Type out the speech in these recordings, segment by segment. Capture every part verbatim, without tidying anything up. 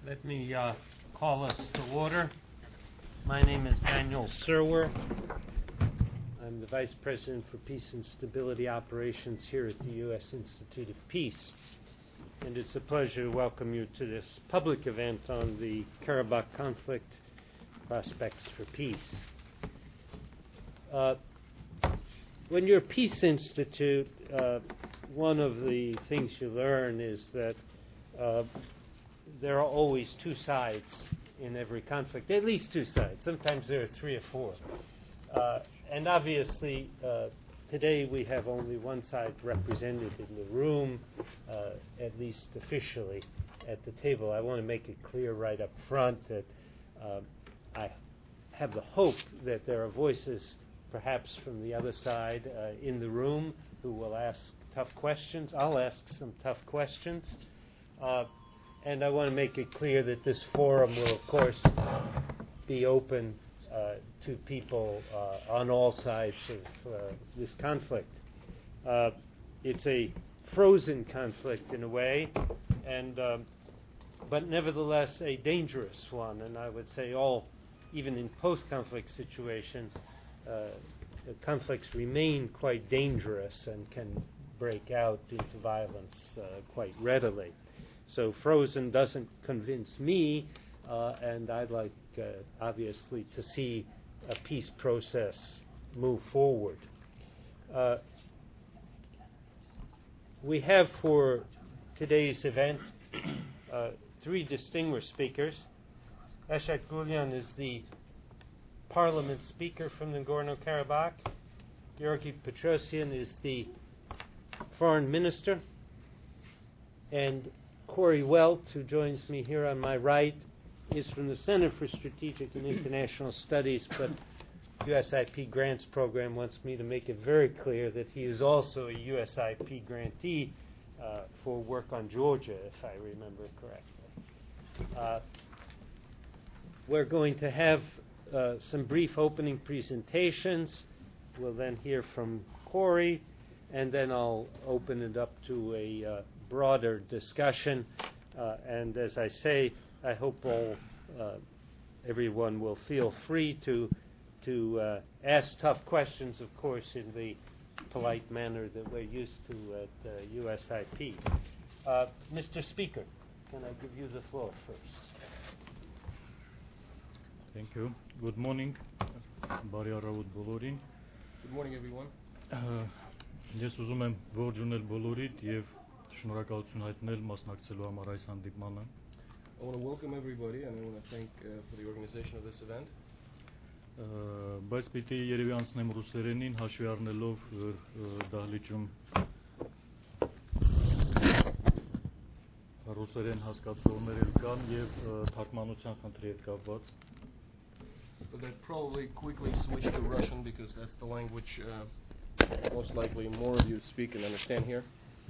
Let me uh, call us to order. My name is Daniel Serwer. I'm the Vice President for Peace and Stability Operations here at the U S Institute of Peace. And it's a pleasure to welcome you to this public event on the Karabakh conflict, prospects for peace. Uh, when you're a Peace Institute, uh, one of the things you learn is that uh, there are always two sides in every conflict, at least two sides. Sometimes there are three or four. Uh, and obviously, uh, today we have only one side represented in the room, uh, at least officially at the table. I want to make it clear right up front that uh, I have the hope that there are voices perhaps from the other side uh, in the room who will ask tough questions. I'll ask some tough questions. Uh, And I want to make it clear that this forum will, of course, be open uh, to people uh, on all sides of uh, this conflict. Uh, it's a frozen conflict in a way, and um, but nevertheless a dangerous one. And I would say all, even in post-conflict situations, uh, the conflicts remain quite dangerous and can break out into violence uh, quite readily. So frozen doesn't convince me, uh, and I'd like, uh, obviously, to see a peace process move forward. Uh, we have for today's event uh, three distinguished speakers. Eshat Gulyan is the Parliament Speaker from Nagorno-Karabakh. Georgy Petrosyan is the Foreign Minister. And Corey Welt, who joins me here on my right, is from the Center for Strategic and International Studies, but U S I P Grants Program wants me to make it very clear that he is also a U S I P grantee uh, for work on Georgia, if I remember correctly. Uh, we're going to have uh, some brief opening presentations. We'll then hear from Corey, and then I'll open it up to a uh, broader discussion. Uh, and as I say, I hope all uh, everyone will feel free to to uh, ask tough questions, of course, in the polite manner that we're used to at uh, U S I P. Uh, Mister Speaker, can I give you the floor first? Thank you. Good morning. Բարի առավոտ բոլորին. Good morning, everyone. Ես ուզում եմ ողջունել բոլորիդ եւ շնորհակալություն հայտնել մասնակցելու համար այս հանդիպմանը. I want to welcome everybody and I want to thank uh, for the organization of this event. Բայց պիտի երևի անցնեմ ռուսերենին հաշվի առնելով որ դահլիճում ռուսերեն հասկացողներ էլ կան եւ թարգմանության խնդրի հետ կապված. But I'd probably quickly switch to Russian because that's the language uh, most likely more of you speak and understand here.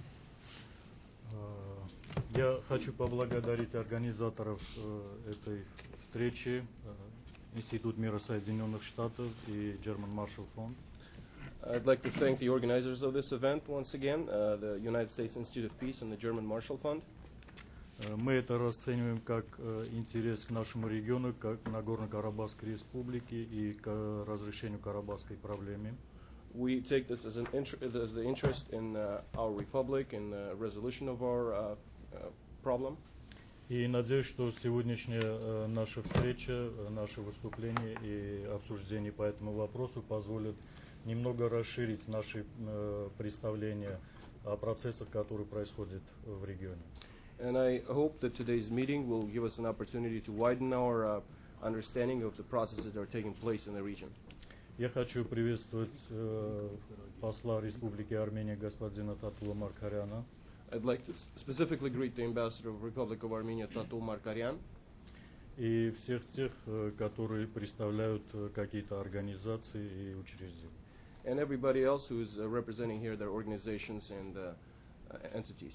Я хочу поблагодарить организаторов этой встречи, Институт мира Соединенных Штатов и German Marshall Fund. I'd like to thank the organizers of this event once again, uh, the United States Institute of Peace and the German Marshall Fund. Мы это расцениваем как интерес к нашему региону, как к Нагорно-Карабахской республике и к разрешению карабахской проблемы. We take this as an inter- as the interest in uh, our republic and the resolution of our uh, uh, problem. И надеюсь, что сегодняшняя наша встреча, наше выступление и обсуждение по этому вопросу позволят немного расширить наши представления о процессах, которые происходят в регионе. And I hope that today's meeting will give us an opportunity to widen our uh, understanding of the processes that are taking place in the region. Я хочу приветствовать э, посла Республики Армения господина Татула Маркаряна. I'd like to specifically greet the ambassador of the Republic of Armenia, Tatul Markaryan. И всех тех, которые представляют какие-то организации и учреждения. And everybody else who is uh, representing here their organizations and uh, uh, entities.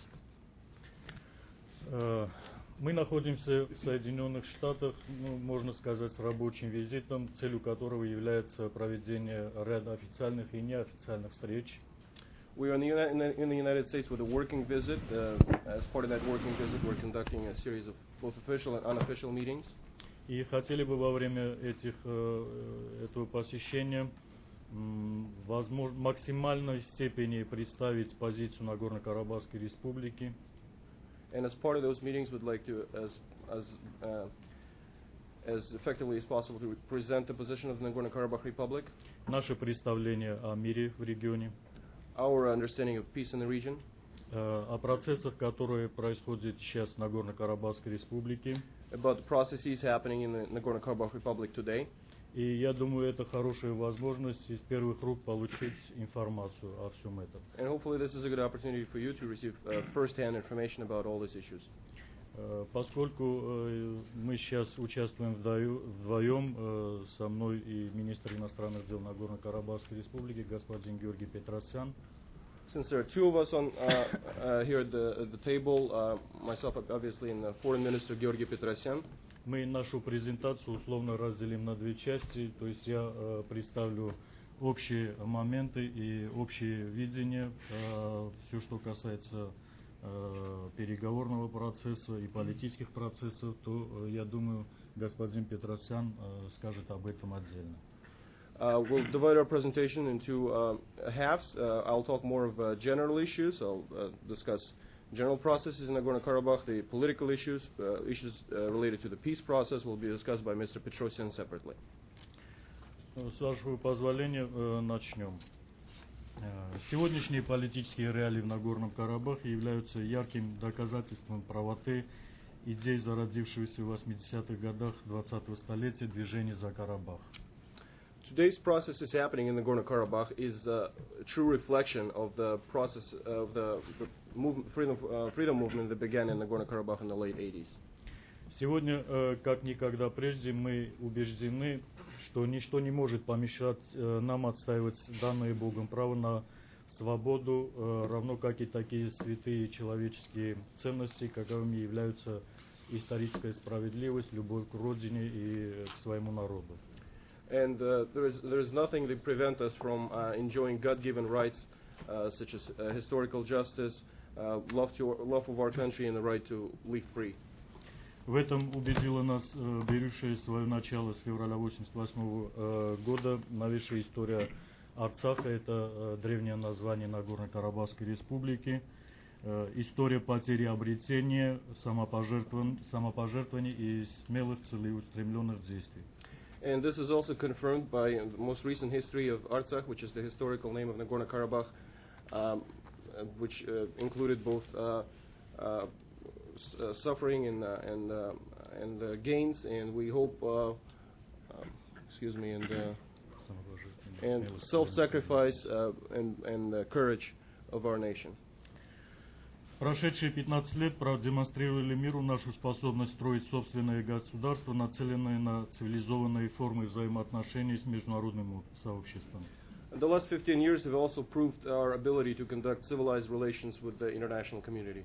Uh, Мы находимся в Соединенных Штатах, ну, можно сказать, с рабочим визитом, целью которого является проведение ряда официальных и неофициальных встреч. We are in the, Uni- in the United States with a working visit. Uh, as part of that working visit, we're conducting a series of both official and unofficial meetings. И хотели бы во время этих, э, этого посещения м, возможно, в максимальной степени представить позицию Нагорно-Карабахской Республики. And as part of those meetings, would like to, as as uh, as effectively as possible, to present the position of the Nagorno-Karabakh Republic, Наше представление о мире в регионе, our understanding of peace in the region, э, о процессах, которые происходят сейчас в Нагорно-Карабахской Республике. about the processes happening in the Nagorno-Karabakh Republic today. И я думаю, это хорошая возможность из первых рук получить информацию о всем этом. And hopefully this is a good opportunity for you to receive uh, first-hand information about all these issues. Э, Поскольку э, мы сейчас участвуем вдаю- вдвоем, э, со мной и министр иностранных дел Нагорно-Карабахской Республики, господин Георгий Петросян, Since there are two of us on uh, uh, here at the, at the table, uh, myself obviously and the Foreign Minister Georgi Petrosyan, мы нашу презентацию условно разделим на две части. То есть я э, представлю общие моменты и общее видение, э, все, что касается э, переговорного процесса и политических процессов, то, э, я думаю, господин Петросян э, скажет об этом отдельно. Uh, we'll divide our presentation into uh, halves. Uh, I'll talk more of uh, general issues. I'll uh, discuss general processes in Nagorno-Karabakh. The political issues, uh, issues uh, related to the peace process, will be discussed by Mister Petrosyan separately. С вашего позволения, э, начнем. Э, Сегодняшние политические реалии в Нагорном Карабахе являются ярким доказательством правоты идей, зародившегося в восьмидесятых годах двадцатого столетия движения за Карабах. Today's processes happening in Nagorno-Karabakh is uh, a true reflection of the process of the, the movement, freedom, uh, freedom movement that began in Nagorno-Karabakh in the late eighties. Сегодня, э, как никогда прежде, мы убеждены, что ничто не может помешать э, нам отстаивать данное Богом право на свободу, э, равно как и такие святые человеческие ценности, каковыми являются историческая справедливость, любовь к родине и к своему народу. And uh, there is there is nothing that prevent us from uh, enjoying God-given rights, uh, such as uh, historical justice, uh, love to love of our country, and the right to live free. В этом убедила нас э, берущая свое начало с февраля восемьдесят восьмого э, года новейшая история Арцаха, это э, древнее название Нагорно-Карабахской Республики, э, история потери обретения, самопожертвования, самопожертвования и смелых целеустремленных действий. And this is also confirmed by the most recent history of Artsakh, which is the historical name of Nagorno-Karabakh, um, uh, which uh, included both uh, uh, s- uh, suffering and uh, and uh, and uh, gains. And we hope, uh, um, excuse me, and uh, Самопожертвование, and смелых self-sacrifice uh, and and the courage of our nation. Прошедшие пятнадцать лет продемонстрировали миру нашу способность строить собственное государство, нацеленное на цивилизованные формы взаимоотношений с международным сообществом. The last fifteen years have also proved our ability to conduct civilized relations with the international community.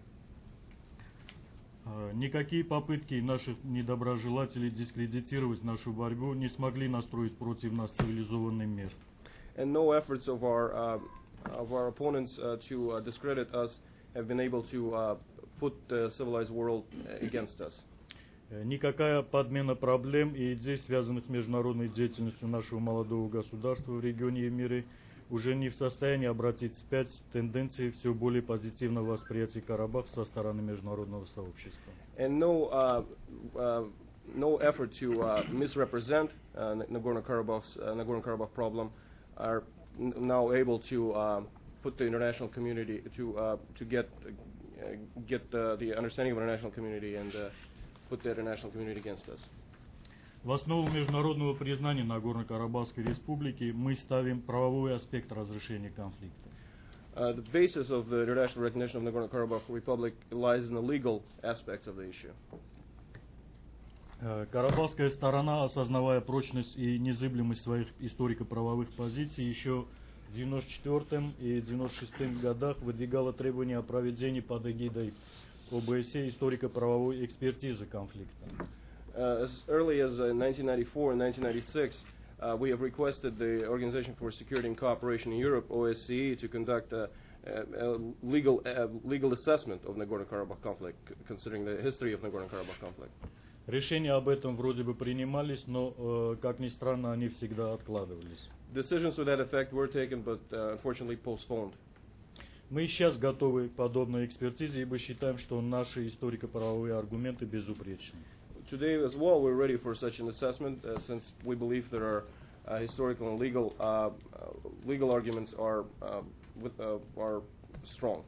Э, Никакие попытки наших недоброжелателей дискредитировать нашу борьбу не смогли настроить против нас цивилизованный мир. And no efforts of our uh, of our opponents uh, to uh, discredit us have been able to uh, put the civilized world against us. Э, Никакая подмена проблем и идей, связанных с международной деятельностью нашего молодого государства в регионе и мире, уже не в состоянии обратить вспять тенденции все более позитивного восприятия Карабаха со стороны международного сообщества. And no uh, uh, no effort to uh, misrepresent uh, Nagorno-Karabakh's uh, Nagorno-Karabakh problem are n- now able to uh, put the international community to uh, to get uh, get uh, the understanding of the international community and uh, put the international community against us. В основу международного признания Нагорно-Карабахской Республики мы ставим правовой аспект разрешения конфликта. Uh, the basis of the international recognition of Nagorno-Karabakh Republic lies in the legal aspects of the issue. Э, Карабахская сторона, осознавая прочность и незыблемость своих историко-правовых позиций, еще в девяносто четвёртом и девяносто шестом годах выдвигала требования о проведении под эгидой ОБСЕ историко-правовой экспертизы конфликта. Uh, as early as uh, nineteen ninety-four and nineteen ninety-six, uh, we have requested the Organization for Security and Cooperation in Europe, O S C E, to conduct uh, uh, legal uh, legal assessment of Nagorno-Karabakh conflict, c- considering the history of Nagorno-Karabakh conflict. Решения об этом вроде бы принимались, но, э, как ни странно, они всегда откладывались. Decisions to that effect were taken, but uh, unfortunately postponed. Мы и сейчас готовы к подобной экспертизе, ибо считаем, что наши историко-правовые аргументы безупречны. Today as well, we're ready for such an assessment, uh, since we believe that our uh, historical and legal uh, uh, legal arguments are uh, with, uh, are strong.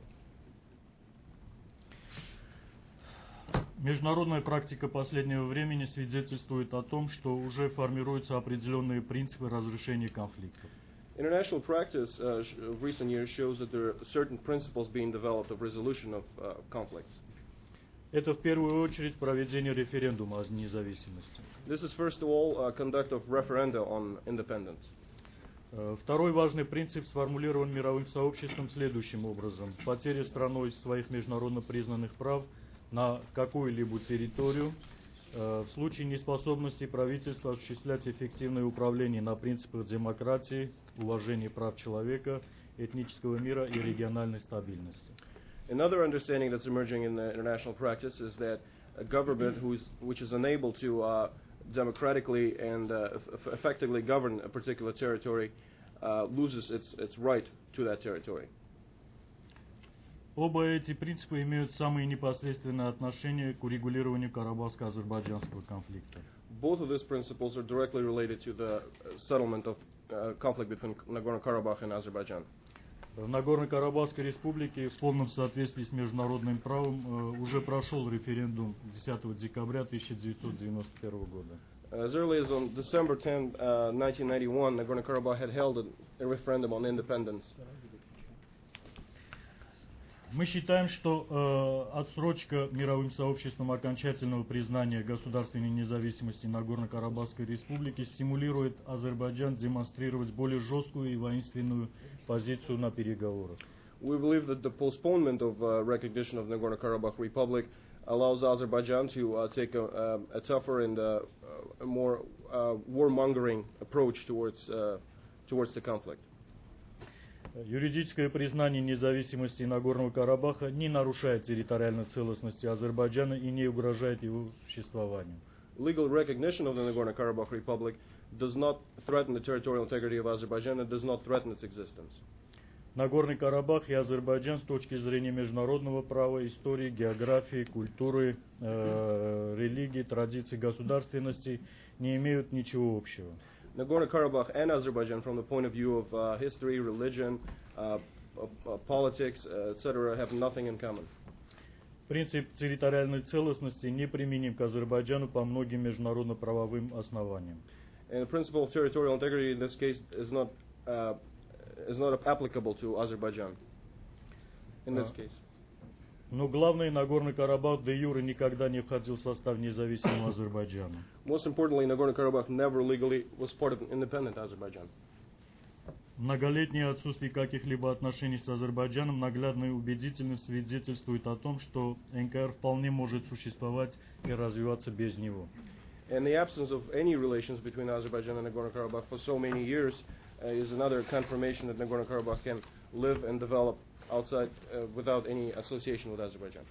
Международная практика последнего времени свидетельствует о том, что уже формируются определенные принципы разрешения конфликтов. International practice uh, sh- of recent years shows that there are certain principles being developed of resolution of uh, conflicts. Это в первую очередь проведение референдума о независимости. This is first of all uh, conduct of referenda on independence. Э, Второй важный принцип сформулирован мировым сообществом следующим образом. Потеря страной своих международно признанных прав на какую-либо территорию э, в случае неспособности правительства осуществлять эффективное управление на принципах демократии, уважения прав человека, этнического мира и региональной стабильности. Another understanding that's emerging in the international practice is that a government who's, which is unable to uh, democratically and uh, eff- effectively govern a particular territory uh, loses its, its right to that territory. Оба эти принципа имеют самые непосредственные отношения к урегулированию карабахско-азербайджанского конфликта. Both of these principles are directly related to the uh, settlement of uh, conflict between Nagorno-Karabakh and Azerbaijan. В Нагорно-Карабахской республике в полном соответствии с международным правом э, уже прошел референдум десятого декабря тысяча девятьсот девяносто первого года. As early as on December tenth, uh, nineteen ninety-one, Nagorno-Karabakh had held a, a referendum on independence. Мы считаем, что э, отсрочка мировым сообществом окончательного признания государственной независимости Нагорно-Карабахской республики стимулирует Азербайджан демонстрировать более жесткую и воинственную позицию на переговорах. We believe that the postponement of uh, recognition of Nagorno-Karabakh Republic allows Azerbaijan to uh, take a, uh, a tougher and uh, a more uh, warmongering approach towards, uh, towards the conflict. Юридическое признание независимости Нагорного Карабаха не нарушает территориальной целостности Азербайджана и не угрожает его существованию. Legal recognition of the Nagorno-Karabakh Republic does not threaten the territorial integrity of Azerbaijan and does not threaten its existence. Нагорный Карабах и Азербайджан с точки зрения международного права, истории, географии, культуры, э, религии, традиций, государственности не имеют ничего общего. Nagorno-Karabakh and Azerbaijan, from the point of view of uh, history, religion, uh, uh, uh, politics, uh, et cetera, have nothing in common. Принцип территориальной целостности неприменим к Азербайджану по многим международно-правовым основаниям. And the principle of territorial integrity in this case is not uh, is not applicable to Azerbaijan. In this Uh, case, Но главное, Нагорный Карабах де юре никогда не входил в состав независимого Азербайджана. most importantly, Nagorno-Karabakh never legally was part of independent Azerbaijan. Многолетнее отсутствие каких-либо отношений с Азербайджаном наглядно и убедительно свидетельствует о том, что эн ка эр вполне может существовать и развиваться без него. And the absence of any relations between Azerbaijan and Nagorno-Karabakh for so many years uh, is another confirmation that Nagorno-Karabakh can live and develop outside uh, without any association with Azerbaijan.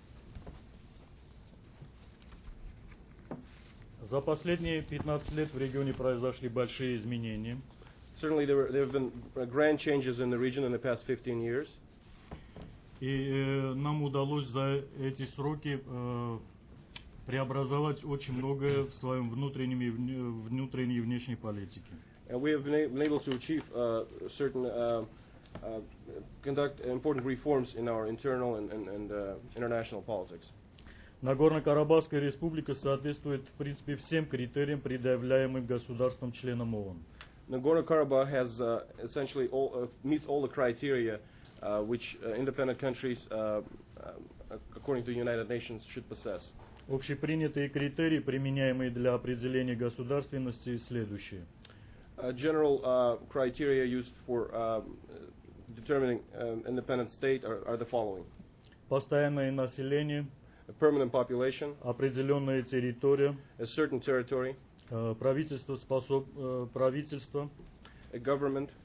За последние пятнадцать лет в регионе произошли большие изменения. Certainly, there, were, there have been uh, grand changes in the region in the past fifteen years. И э, нам удалось за эти сроки э, преобразовать очень многое в своем внутреннем и вне- внутренней и внешней политике. And we have been, a- been able to achieve uh, certain, uh, uh, conduct important reforms in our internal and, and, and uh, international politics. Нагорно-Карабахская республика соответствует, в принципе, всем критериям, предъявляемым государством-членом ООН. Nagorno-Karabakh has uh, essentially all, uh, meets all the criteria uh, which uh, independent countries, uh, uh, according to the United Nations, should possess. Общепринятые критерии, применяемые для определения государственности, следующие. Uh, general uh, criteria used for uh, determining um, independent state are, are the following: Постоянное население, a permanent population, определенная территория, a certain territory, э, правительство, способ, э, правительство, a government,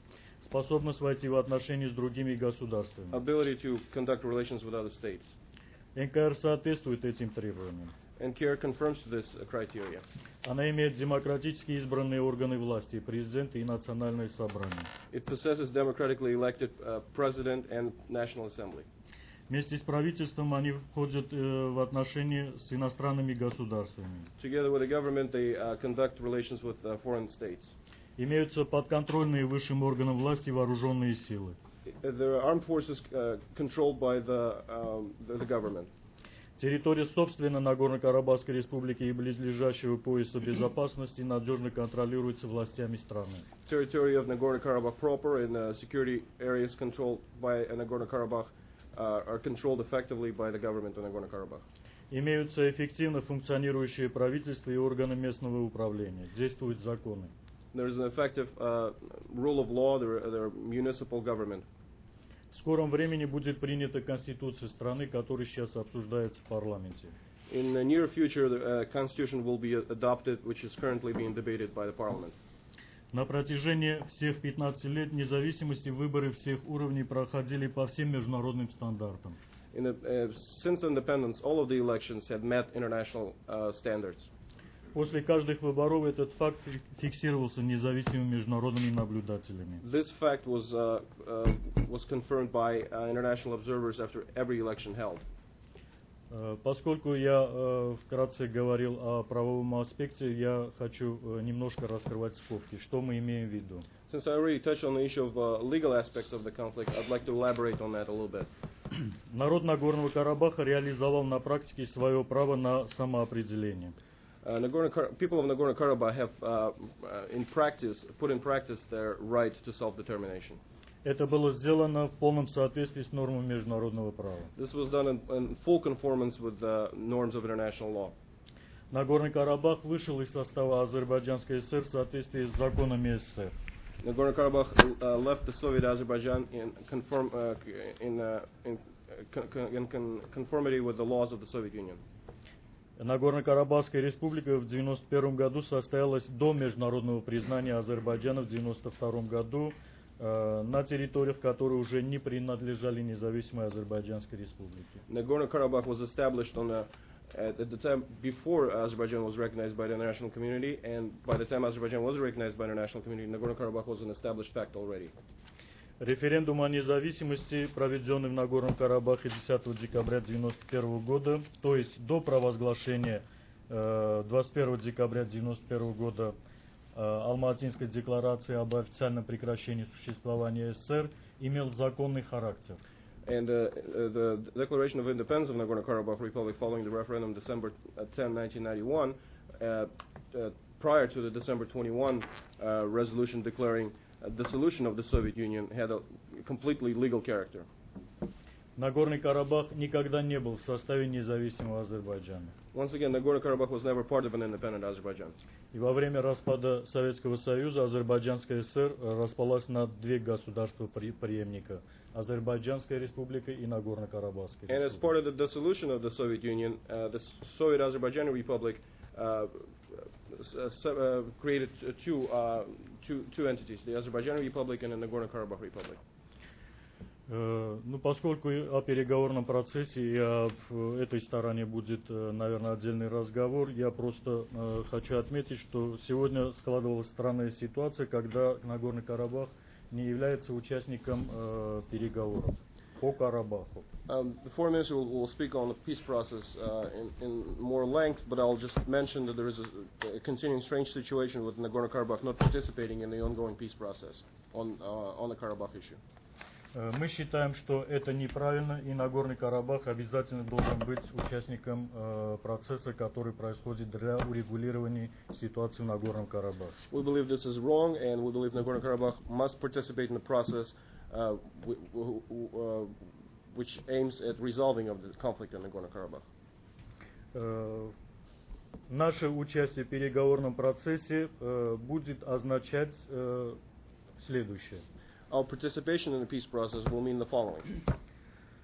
способность войти в отношения с другими государствами. ability to conduct relations with other states. эн ка эр соответствует этим требованиям. N C A R confirms this uh, criteria. Она имеет демократически избранные органы власти, президент и национальное собрание. It possesses democratically elected uh, president and National Assembly. Вместе с правительством они входят э, в отношения с иностранными государствами. Together with the government, they uh, conduct relations with uh, foreign states. Имеются подконтрольные высшим органам власти вооруженные силы. The armed forces uh, controlled by the, um, the, the government. Территория собственно Нагорно-Карабахской республики и близлежащего пояса безопасности надежно контролируется властями страны. Territory of Nagorno-Karabakh proper and uh, security areas controlled by uh, Nagorno-Karabakh uh, are controlled effectively by the government of Nagorno-Karabakh. Имеются эффективно функционирующие правительства и органы местного управления. Действуют законы. There is an effective uh, rule of law, there, there are municipal government. В скором времени будет принята Конституция страны, которая сейчас обсуждается в парламенте. In the near future, the uh, constitution will be adopted, which is currently being debated by the parliament. На протяжении всех пятнадцати лет независимости выборы всех уровней проходили по всем международным стандартам. In the, uh, since independence, all of the elections had met international uh, standards. После каждых выборов этот факт фиксировался независимыми международными наблюдателями. This fact was uh, uh, was confirmed by uh, international observers after every election held. Э, Поскольку я э, вкратце говорил о правовом аспекте, я хочу э, немножко раскрывать скобки. Что мы имеем в виду? Since I already touched on the issue of uh, legal aspects of the conflict, I'd like to elaborate on that a little bit. Народ Нагорного Карабаха реализовал на практике свое право на самоопределение. Uh, Nagorno people of Nagorno-Karabakh have, uh, uh, in practice, put in practice their right to self-determination. Это было сделано в полном соответствии с нормами международного права. This was done in, in full conformance with the norms of international law. Нагорный Карабах вышел из состава Азербайджанской ССР в соответствии с законами СССР. Nagorno-Karabakh uh, left the Soviet Azerbaijan in, conform, uh, in, uh, in, uh, in con conformity with the laws of the Soviet Union. Нагорно-Карабахская республика в девяносто первом году состоялась до международного признания Азербайджана в девяносто втором году э, на территориях, которые уже не принадлежали независимой Азербайджанской республике. Nagorno-Karabakh was established on the, at, at the time before Azerbaijan was recognized by the international community, and by the time Azerbaijan was recognized by the international community, Nagorno-Karabakh was an established fact already. Референдум о независимости, проведенный в Нагорном Карабахе десятого декабря девяносто первого года, то есть до провозглашения э, двадцать первого декабря девяносто первого года э, Алматинской декларации об официальном прекращении существования СССР, имел законный характер. And uh, the Declaration of Independence of Nagorno-Karabakh Republic following the referendum December tenth, nineteen ninety-one, uh, uh, prior to the December twenty-first uh, resolution declaring uh, dissolution of the Soviet Union, had a completely legal character. Нагорный Карабах никогда не был в составе независимого Азербайджана. Once again, Nagorno-Karabakh was never part of an independent Azerbaijan. И во время распада Советского Союза Азербайджанская ССР распалась на две государства-преемника – Азербайджанская республика и Нагорно-Карабахская And as республика. part of the dissolution of the Soviet Union, uh, the Soviet Azerbaijani Republic uh, s- uh, created two, uh, two, two entities, the Azerbaijani Republic and the Nagorno-Karabakh Republic. Э, Ну, поскольку и о переговорном процессе и об э, этой стороне будет, э, наверное, отдельный разговор, я просто э, хочу отметить, что сегодня складывалась странная ситуация, когда Нагорный Карабах не является участником э, переговоров по Карабаху. Um, the foreign minister will, will speak on the peace process uh, in, in more length, but I'll just mention that there is a, a continuing strange situation with Nagorno-Karabakh not participating in the ongoing peace process on, uh, on the Karabakh issue. Э, Мы считаем, что это неправильно, и Нагорный Карабах обязательно должен быть участником э, процесса, который происходит для урегулирования ситуации в Нагорном Карабахе. We believe this is wrong, and we believe Nagorno-Karabakh must participate in the process uh, w- w- w- uh, which aims at resolving of the conflict in Nagorno-Karabakh. Э, Наше участие в переговорном процессе э, будет означать э, следующее. Our participation in the peace process will mean the following. В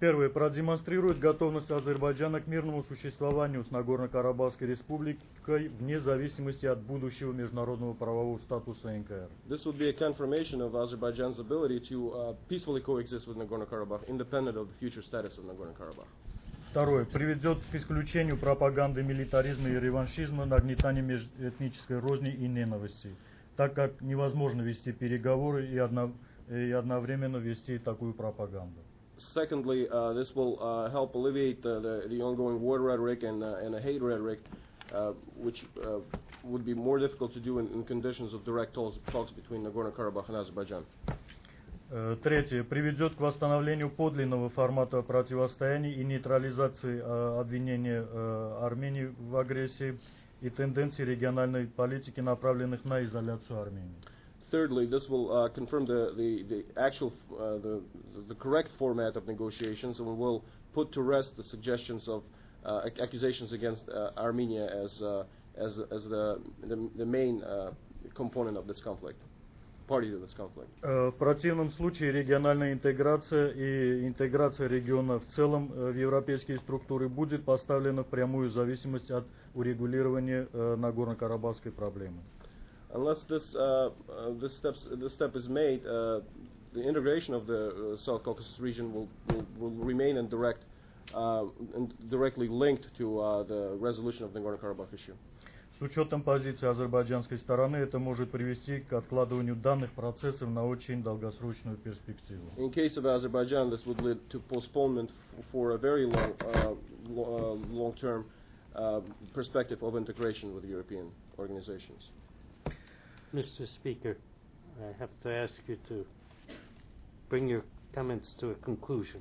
Первое. Продемонстрирует готовность Азербайджана к мирному существованию с Нагорно-Карабахской республикой вне зависимости от будущего международного правового статуса эн ка эр. This would be a confirmation of Azerbaijan's ability to uh, peacefully coexist with Nagorno-Karabakh, independent of the future status of Nagorno-Karabakh. Второе. Приведет к исключению пропаганды милитаризма и реваншизма, нагнетания межэтнической розни и ненависти, так как невозможно вести переговоры и, одно, и одновременно вести такую пропаганду. Secondly, uh, this will uh, help alleviate the, the, the ongoing war rhetoric and, uh, and the hate rhetoric, uh, which uh, would be more difficult to do in, in conditions of direct talks, talks between Nagorno-Karabakh and Azerbaijan. Третье. Приведет к восстановлению подлинного формата противостояния и нейтрализации э, обвинения э, Армении в агрессии и тенденций региональной политики, направленных на изоляцию Армении. Thirdly, this will uh, confirm the, the, the actual, uh, the, the correct format of negotiations and will put to rest the suggestions of uh, accusations against uh, Armenia as, uh, as, as the, the, the main uh, component of this conflict. Party to this conflict. В противном случае региональная интеграция и интеграция региона в целом в европейские структуры будет поставлена в прямую зависимость от урегулирования Нагорно-Карабахской проблемы. Unless this, uh, uh, this, steps, this step is made, uh, the integration of the uh, South Caucasus region will, will, will remain in direct, uh, in directly linked to uh, the resolution of the Nagorno-Karabakh issue. С учетом позиции азербайджанской стороны это может привести к откладыванию данных процессов на очень долгосрочную перспективу. In case of Azerbaijan, this would lead to postponement for a very long, uh, lo- uh, long-term uh, perspective of integration with European organizations. Mister Speaker, I have to ask you to bring your comments to a conclusion.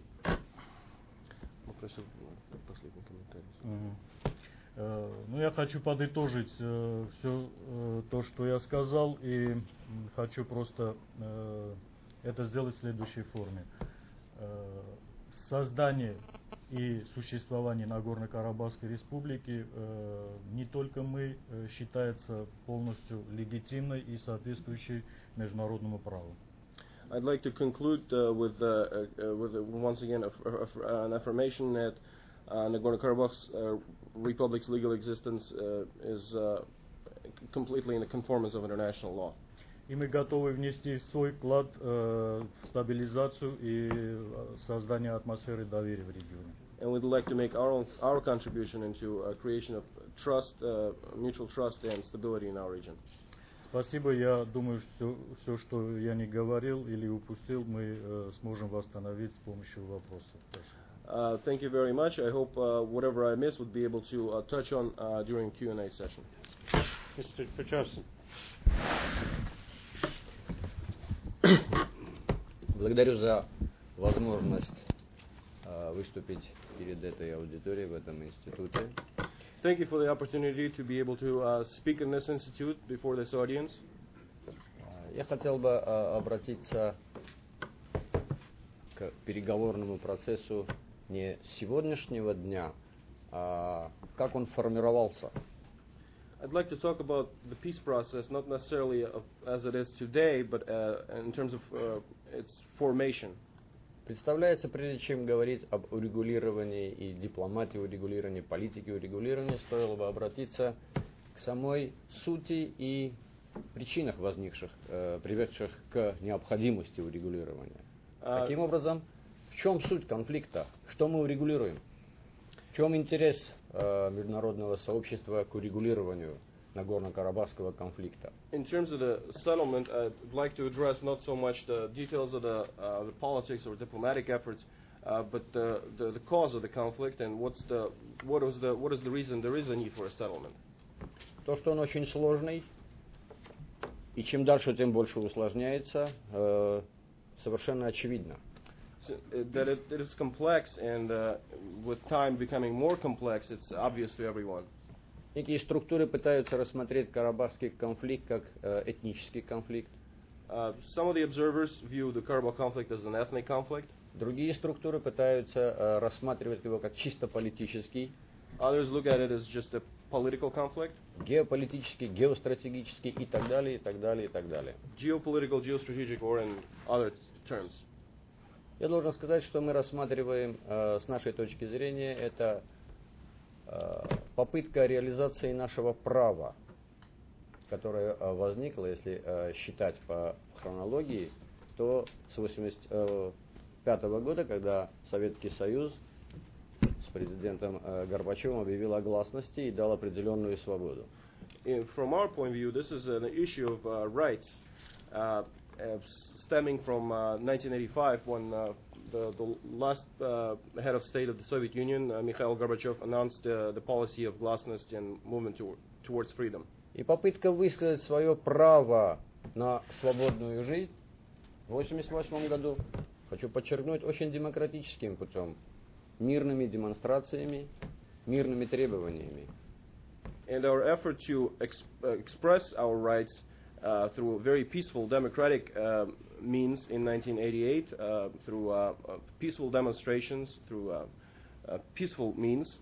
Mm-hmm. Ну, я хочу подытожить э, все э, то, что я сказал, и э, хочу просто э, это сделать в следующей форме. Э, создание и существование Нагорно-Карабахской республики э, не только мы э, считается полностью легитимной и соответствующей международному праву. I'd like to conclude uh, with, uh, uh, with uh, once again a, a, an affirmation that uh, Nagorno-Karabakh's uh, republic's legal existence uh, is uh, completely in the conformance of international law. И мы готовы внести свой вклад э, в стабилизацию и создание атмосферы доверия в регионе. And we'd like to make our own, our contribution into a creation of trust, uh, mutual trust and stability in our region. Спасибо. Я думаю, все, все, что я не говорил или упустил, мы э, сможем восстановить с помощью вопросов. Uh, thank you very much. I hope uh, whatever I missed would be able to uh, touch on uh, during Q and A session. Mister Petrosyan. Благодарю за возможность uh, выступить перед этой аудиторией в этом институте. Thank you for the opportunity to be able to uh, speak in this institute before this audience. Uh, я хотел бы uh, обратиться к переговорному процессу не сегодняшнего дня, а как он формировался. I'd like to talk about the peace process, not necessarily of, as it is today, but uh, in terms of uh, its formation. Представляется, прежде чем говорить об урегулировании и дипломатии урегулирования, политике урегулирования, стоило бы обратиться к самой сути и причинах возникших, э, приведших к необходимости урегулирования. Uh, Таким образом, в чем суть конфликта? Что мы урегулируем? В чем интерес э, международного сообщества к урегулированию Нагорно-Карабахского конфликта? In terms of the settlement, I'd like to address not so much the details of the, uh, the politics or diplomatic efforts, uh, but the, the, the cause of the conflict and what's the, what, was the, what is the reason there is a need for a settlement. То, что он очень сложный, и чем дальше, тем больше усложняется, э, совершенно очевидно. So, uh, that it, it is complex, and uh, with time becoming more complex, it's obvious to everyone. Некие структуры пытаются рассмотреть карабахский конфликт как э, этнический конфликт. Uh, some of the observers view the Karabakh conflict as an ethnic conflict. Другие структуры пытаются э, рассматривать его как чисто политический. Others look at it as just a political conflict. Геополитический, геостратегический и так далее, и так далее, и так далее. Geopolitical, geostrategic, or in other terms. Я должен сказать, что мы рассматриваем э, с нашей точки зрения это э, попытка реализации нашего права, которое э, возникло, если э, считать по хронологии, то с восемьдесят пятого года, когда Советский Союз с президентом э, Горбачевым объявил о гласности и дал определенную свободу. In, from our point of view, this is an issue of uh, rights, uh, uh, stemming from uh, nineteen eighty-five, when uh, the, the last uh, head of state of the Soviet Union, uh, Mikhail Gorbachev, announced uh, the policy of glasnost and movement to, towards freedom. И попытка высказать свое право на свободную жизнь в восемьдесят восьмом году, хочу подчеркнуть, очень демократическим путем, мирными демонстрациями, мирными требованиями. And our effort to ex uh, express our rights uh, through very peaceful democratic uh, means in nineteen eighty-eight, uh, through uh, uh, peaceful demonstrations, through uh, uh, peaceful means.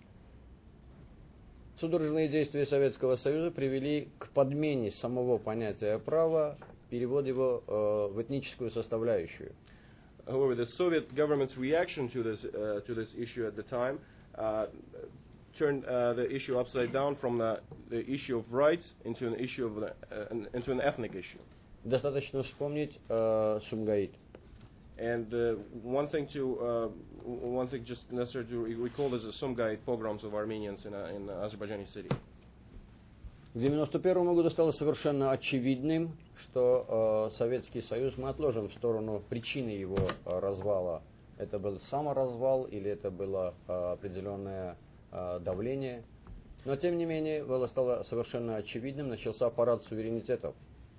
Судорожные действия Советского Союза привели к подмене самого понятия права, перевод его э, в этническую составляющую. However, the Soviet government's reaction to this uh, to this issue at the time uh, turned uh, the issue upside down from the, the issue of rights into an issue of the, uh, an, into an ethnic issue. Достаточно вспомнить э, Сумгаит. And uh, one thing to uh, one thing just necessary to recall is the Sumgait pogroms of Armenians in uh, in uh, Azerbaijani city. К девяносто первому году стало совершенно очевидным, что э, Советский Союз, мы отложим в сторону причины его э, развала. Это был саморазвал или это было э, определенное э, давление. Но тем не менее, было стало совершенно очевидным, начался парад суверенитетов.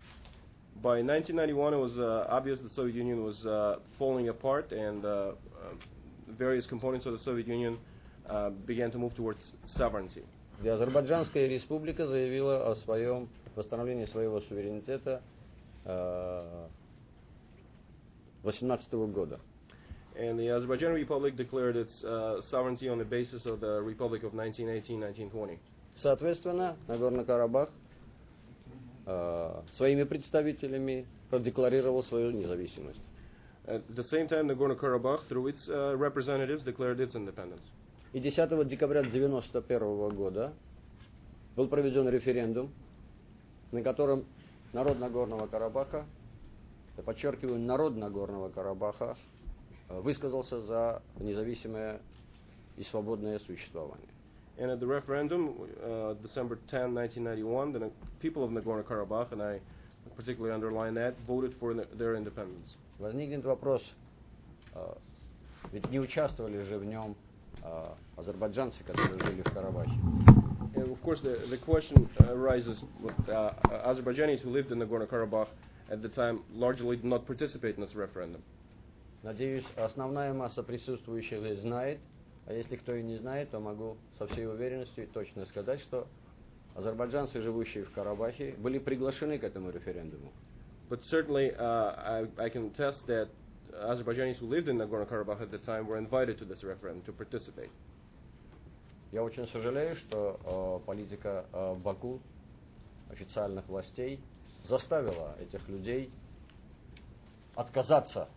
By nineteen ninety-one, it was uh, obvious the Soviet Union was uh, falling apart, and uh, uh, various components of the Soviet Union uh, began to move towards sovereignty. Где Азербайджанская республика заявила о своем восстановлении своего суверенитета э, восемнадцатого года. And the Azerbaijan Republic declared its uh, sovereignty on the basis of the Republic of nineteen eighteen to nineteen twenty. Соответственно, Нагорный Карабах э, своими представителями продекларировал свою независимость. At the same time, Nagorno-Karabakh, through its uh, representatives, declared its independence. И десятого декабря девяносто первого года был проведен референдум, на котором народ Нагорного Карабаха, я подчеркиваю, народ Нагорного Карабаха высказался за независимое и свободное существование. And at the referendum, uh, December tenth, nineteen ninety-one, the people of Nagorno-Karabakh, and I particularly underline that, voted for their independence. Возникнет вопрос, ведь не участвовали же в нем азербайджанцы, которые жили в Карабахе. And of course, the, the question arises with uh, Azerbaijanis who lived in Nagorno-Karabakh at the time largely did not participate in this referendum. Надеюсь, основная масса присутствующих здесь знает, а если кто и не знает, то могу со всей уверенностью и точно сказать, что азербайджанцы, живущие в Карабахе, были приглашены к этому референдуму. But certainly, uh, I, I can attest that Azerbaijanis who lived in Nagorno-Karabakh at the time were invited to this referendum to participate. Я очень сожалею, что э, политика э, Баку, официальных властей, заставила этих людей отказаться.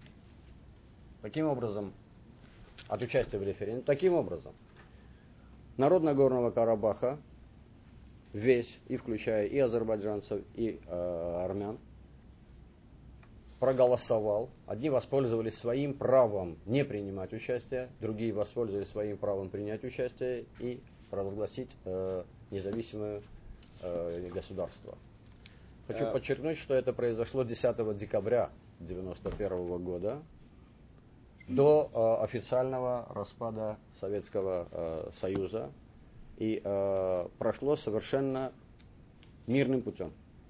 Таким образом, от участия в референдуме. Таким образом, народ Нагорного Карабаха, весь, и включая и азербайджанцев, и э, армян, проголосовал. Одни воспользовались своим правом не принимать участие, другие воспользовались своим правом принять участие и провозгласить э, независимое э, государство. Хочу Uh, подчеркнуть, что это произошло десятого декабря девяносто первого года, до э, официального распада Советского э, Союза, и э, прошло совершенно мирным путем.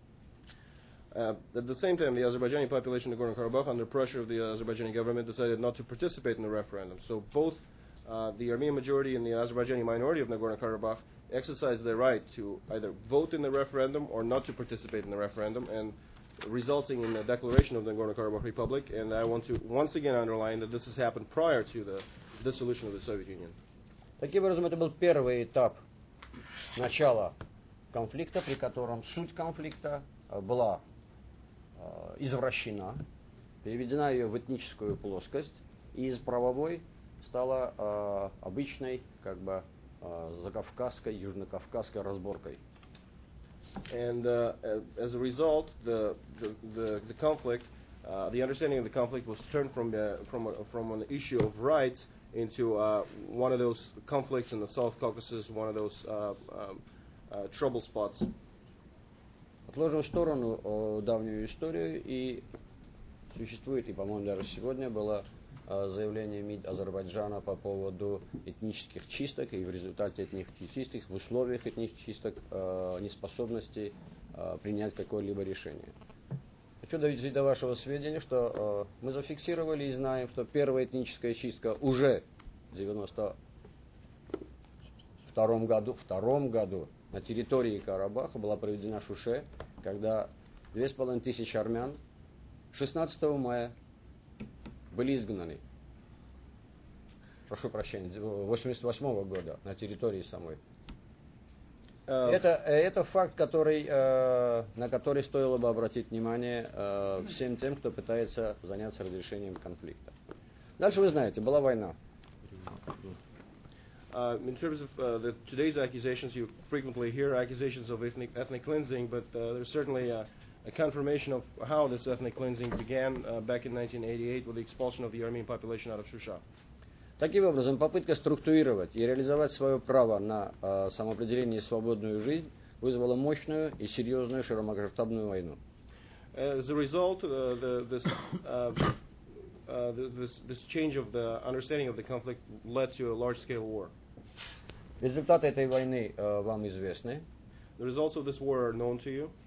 Uh, at the same time, the Azerbaijani population of Nagorno-Karabakh, under pressure of the Azerbaijani government, decided not to participate in the referendum. So both uh, the Armenian majority and the Azerbaijani minority of Nagorno-Karabakh exercised their right to either vote in the referendum or not to participate in the referendum, and resulting in the declaration of the Nagorno-Karabakh Republic. And I want to once again underline that this has happened prior to the dissolution of the Soviet Union. Таким образом, это был первый этап начала конфликта, при котором суть конфликта была извращена, переведена ее в этническую плоскость и из правовой стала э, обычной, как бы, э, закавказской, южнокавказской разборкой. And uh, as a result, the the, the, the conflict, uh, the understanding of the conflict was turned from the, from a, from an issue of rights into uh, one of those conflicts in the South Caucasus, one of those uh, um, uh, trouble spots. Отложим в сторону э, давнюю историю, и существует, и, по-моему, даже сегодня было э, заявление МИД Азербайджана по поводу этнических чисток, и в результате этнических чисток, в условиях этнических чисток, э, неспособности э, принять какое-либо решение. Хочу довести до вашего сведения, что э, мы зафиксировали и знаем, что первая этническая чистка уже в девяносто втором году, втором году на территории Карабаха была проведена в Шуше, когда две с половиной тысячи армян шестнадцатого мая были изгнаны. Прошу прощения, восемьдесят восьмого года на территории самой. Uh, Это, это факт, который, э, на который стоило бы обратить внимание э, всем тем, кто пытается заняться разрешением конфликта. Дальше вы знаете, была война. Uh, in terms of uh, the, today's accusations, you frequently hear accusations of ethnic, ethnic cleansing, but uh, there's certainly a, a confirmation of how this ethnic cleansing began uh, back in nineteen eighty-eight with the expulsion of the Armenian population out of Shusha. Таким образом, попытка структурировать и реализовать свое право на э, самоопределение и свободную жизнь вызвала мощную и серьезную широкомасштабную войну. As a result, uh, the, this, uh, uh, this, this change of the understanding of the conflict led to a large-scale war. Результаты этой войны э, вам известны. The results of this war are known to you.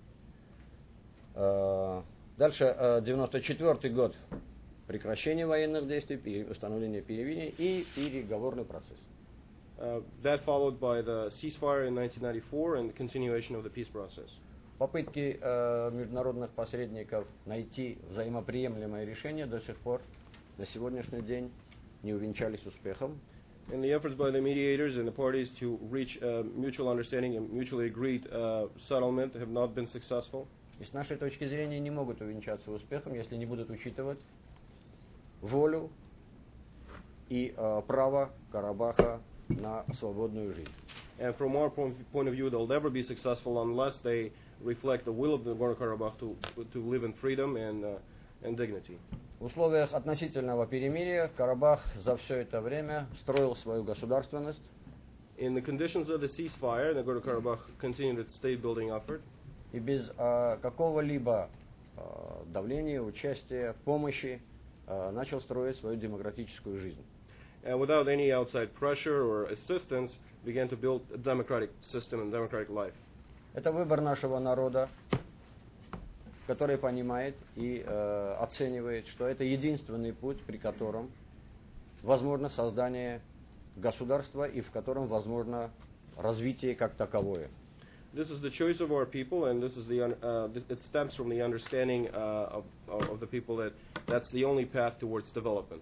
Э, дальше э, девяносто четвёртый год. Прекращение военных действий, установление перемирия и переговорный процесс. Uh, that followed by the ceasefire in nineteen ninety-four and the continuation of the peace process. Попытки э, международных посредников найти взаимоприемлемое решение до сих пор, на сегодняшний день, не увенчались успехом. And the efforts by the mediators and the parties to reach a mutual understanding and mutually agreed uh, settlement have not been successful. И с нашей точки зрения не могут увенчаться успехом, если не будут учитывать волю и э, право Карабаха на свободную жизнь. And from our point of view, they'll never be successful unless they reflect the will of the Nagorno-Karabakh to, to live in freedom and, uh, and dignity. В условиях относительного перемирия Карабах за все это время строил свою государственность. In the conditions of the ceasefire, Nagorno-Karabakh continued its state-building effort. И без э, какого-либо э, давления, участия, помощи э, начал строить свою демократическую жизнь. And without any outside pressure or assistance, began to build a democratic system and democratic life. Это выбор нашего народа, который понимает и э, оценивает, что это единственный путь, при котором возможно создание государства и в котором возможно развитие как таковое. This is the choice of our people, and this is the uh, it stems from the understanding uh, of, of the people that that's the only path towards development.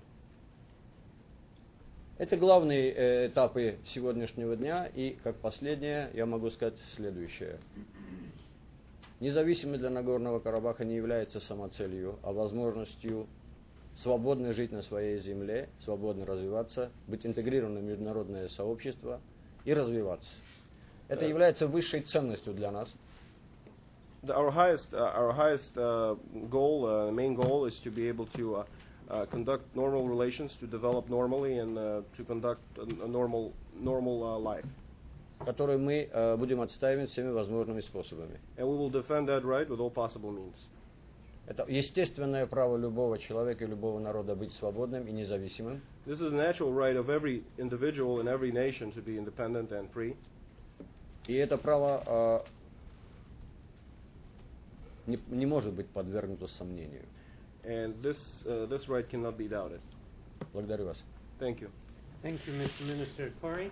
Это главные э, этапы сегодняшнего дня, и как последнее я могу сказать следующее. Независимость для Нагорного Карабаха не является самоцелью, а возможностью свободно жить на своей земле, свободно развиваться, быть интегрированным в международное сообщество и развиваться. Это является высшей ценностью для нас. The, our highest, uh, our highest uh, goal, uh, main goal, is to be able to uh, uh, conduct normal relations, to develop normally, and uh, to conduct a, a normal, normal uh, life. Которую мы э, будем отстаивать всеми возможными способами. And we will defend that right with all possible means. Это естественное право любого человека и любого народа быть свободным и независимым. This is a natural right of every individual in every nation to be independent and free. И это право э, не, не может быть подвергнуто сомнению. And this, uh, this right cannot be doubted. Благодарю вас. Thank you. Thank you, Mister Minister. Corey?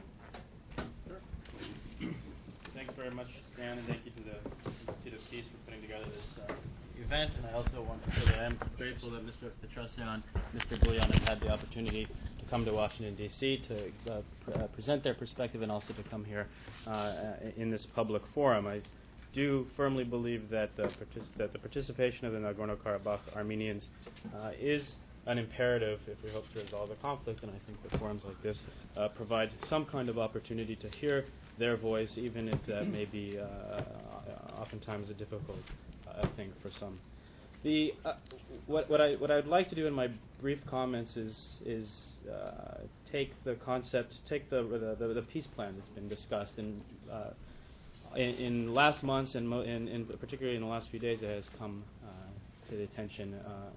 Thanks very much, Stan, and thank you to the Institute of Peace for putting together this uh, event. And I also want to say that I'm grateful that Mister Petrosyan and Mister Bullion have had the opportunity to come to Washington, D C to uh, pr- uh, present their perspective and also to come here uh, in this public forum. I do firmly believe that the, partic- that the participation of the Nagorno-Karabakh Armenians uh, is an imperative if we hope to resolve the conflict, and I think that forums like this uh, provide some kind of opportunity to hear their voice, even if that may be uh, oftentimes a difficult uh, thing for some. The uh, what what I what I'd like to do in my brief comments is is uh, take the concept, take the the, the the peace plan that's been discussed, and uh, in, in last months and, mo- and, and particularly in the last few days, it has come uh, to the attention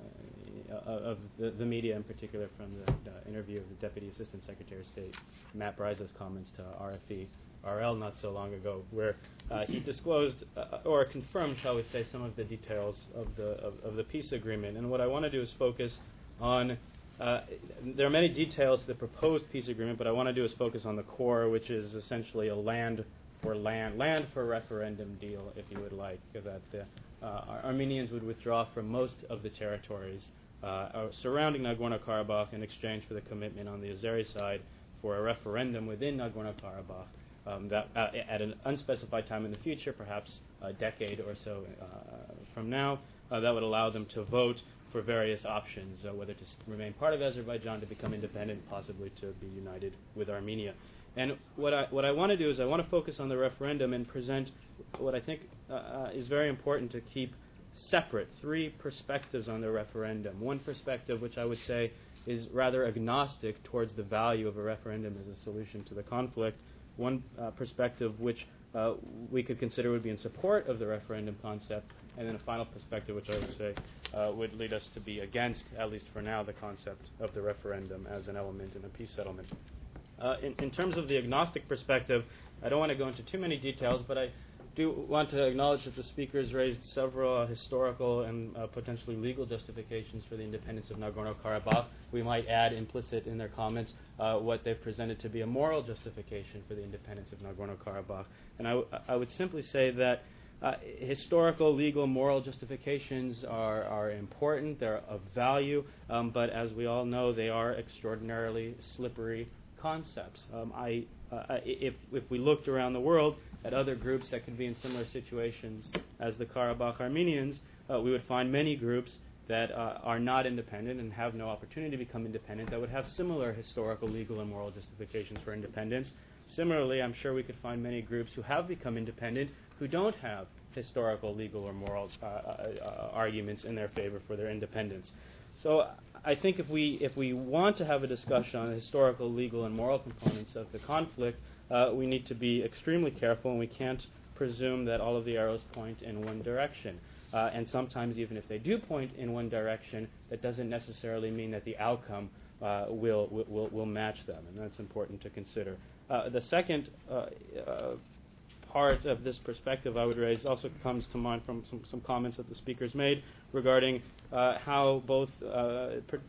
uh, of the, the media, in particular from the uh, interview of the Deputy Assistant Secretary of State Matt Bryza's comments to R F E R L not so long ago, where uh, he disclosed uh, or confirmed, shall we say, some of the details of the of, of the peace agreement. And what I want to do is focus on. Uh, there are many details to the proposed peace agreement, but I want to do is focus on the core, which is essentially a land for land, land for referendum deal, if you would like, that the uh, Armenians would withdraw from most of the territories uh, surrounding Nagorno-Karabakh in exchange for the commitment on the Azeri side for a referendum within Nagorno-Karabakh. Um, that uh, at an unspecified time in the future, perhaps a decade or so uh, from now, uh, that would allow them to vote for various options, uh, whether to s- remain part of Azerbaijan, to become independent, possibly to be united with Armenia. And what I what I want to do is I want to focus on the referendum and present what I think uh, uh, is very important to keep separate, three perspectives on the referendum. One perspective, which I would say is rather agnostic towards the value of a referendum as a solution to the conflict. One uh, perspective which uh, we could consider would be in support of the referendum concept, and then a final perspective which I would say uh, would lead us to be against, at least for now, the concept of the referendum as an element in a peace settlement. Uh, in, in terms of the agnostic perspective, I don't want to go into too many details, but I do want to acknowledge that the speakers raised several uh, historical and uh, potentially legal justifications for the independence of Nagorno-Karabakh. We might add implicit in their comments uh, what they've presented to be a moral justification for the independence of Nagorno-Karabakh. And I, w- I would simply say that uh, historical, legal, moral justifications are, are important, they're of value, um, but as we all know, they are extraordinarily slippery concepts. Um, I, uh, if, if we looked around the world at other groups that could be in similar situations as the Karabakh Armenians, uh, we would find many groups that uh, are not independent and have no opportunity to become independent that would have similar historical, legal, and moral justifications for independence. Similarly, I'm sure we could find many groups who have become independent who don't have historical, legal, or moral uh, uh, arguments in their favor for their independence. So I think if we if we want to have a discussion on the historical, legal, and moral components of the conflict, uh, we need to be extremely careful, and we can't presume that all of the arrows point in one direction. Uh, and sometimes, even if they do point in one direction, that doesn't necessarily mean that the outcome uh, will, will will match them, and that's important to consider. Uh, the second uh, uh, part of this perspective I would raise also comes to mind from some, some comments that the speakers made regarding uh, how both uh, per,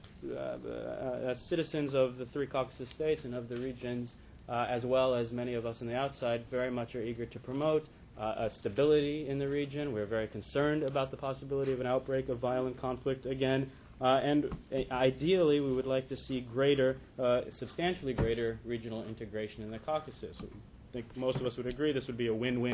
uh, as citizens of the three Caucasus states and of the regions, uh, as well as many of us on the outside, very much are eager to promote uh, a stability in the region. We're very concerned about the possibility of an outbreak of violent conflict again. Uh, and uh, ideally, we would like to see greater, uh, substantially greater regional integration in the Caucasus. I think most of us would agree this would be a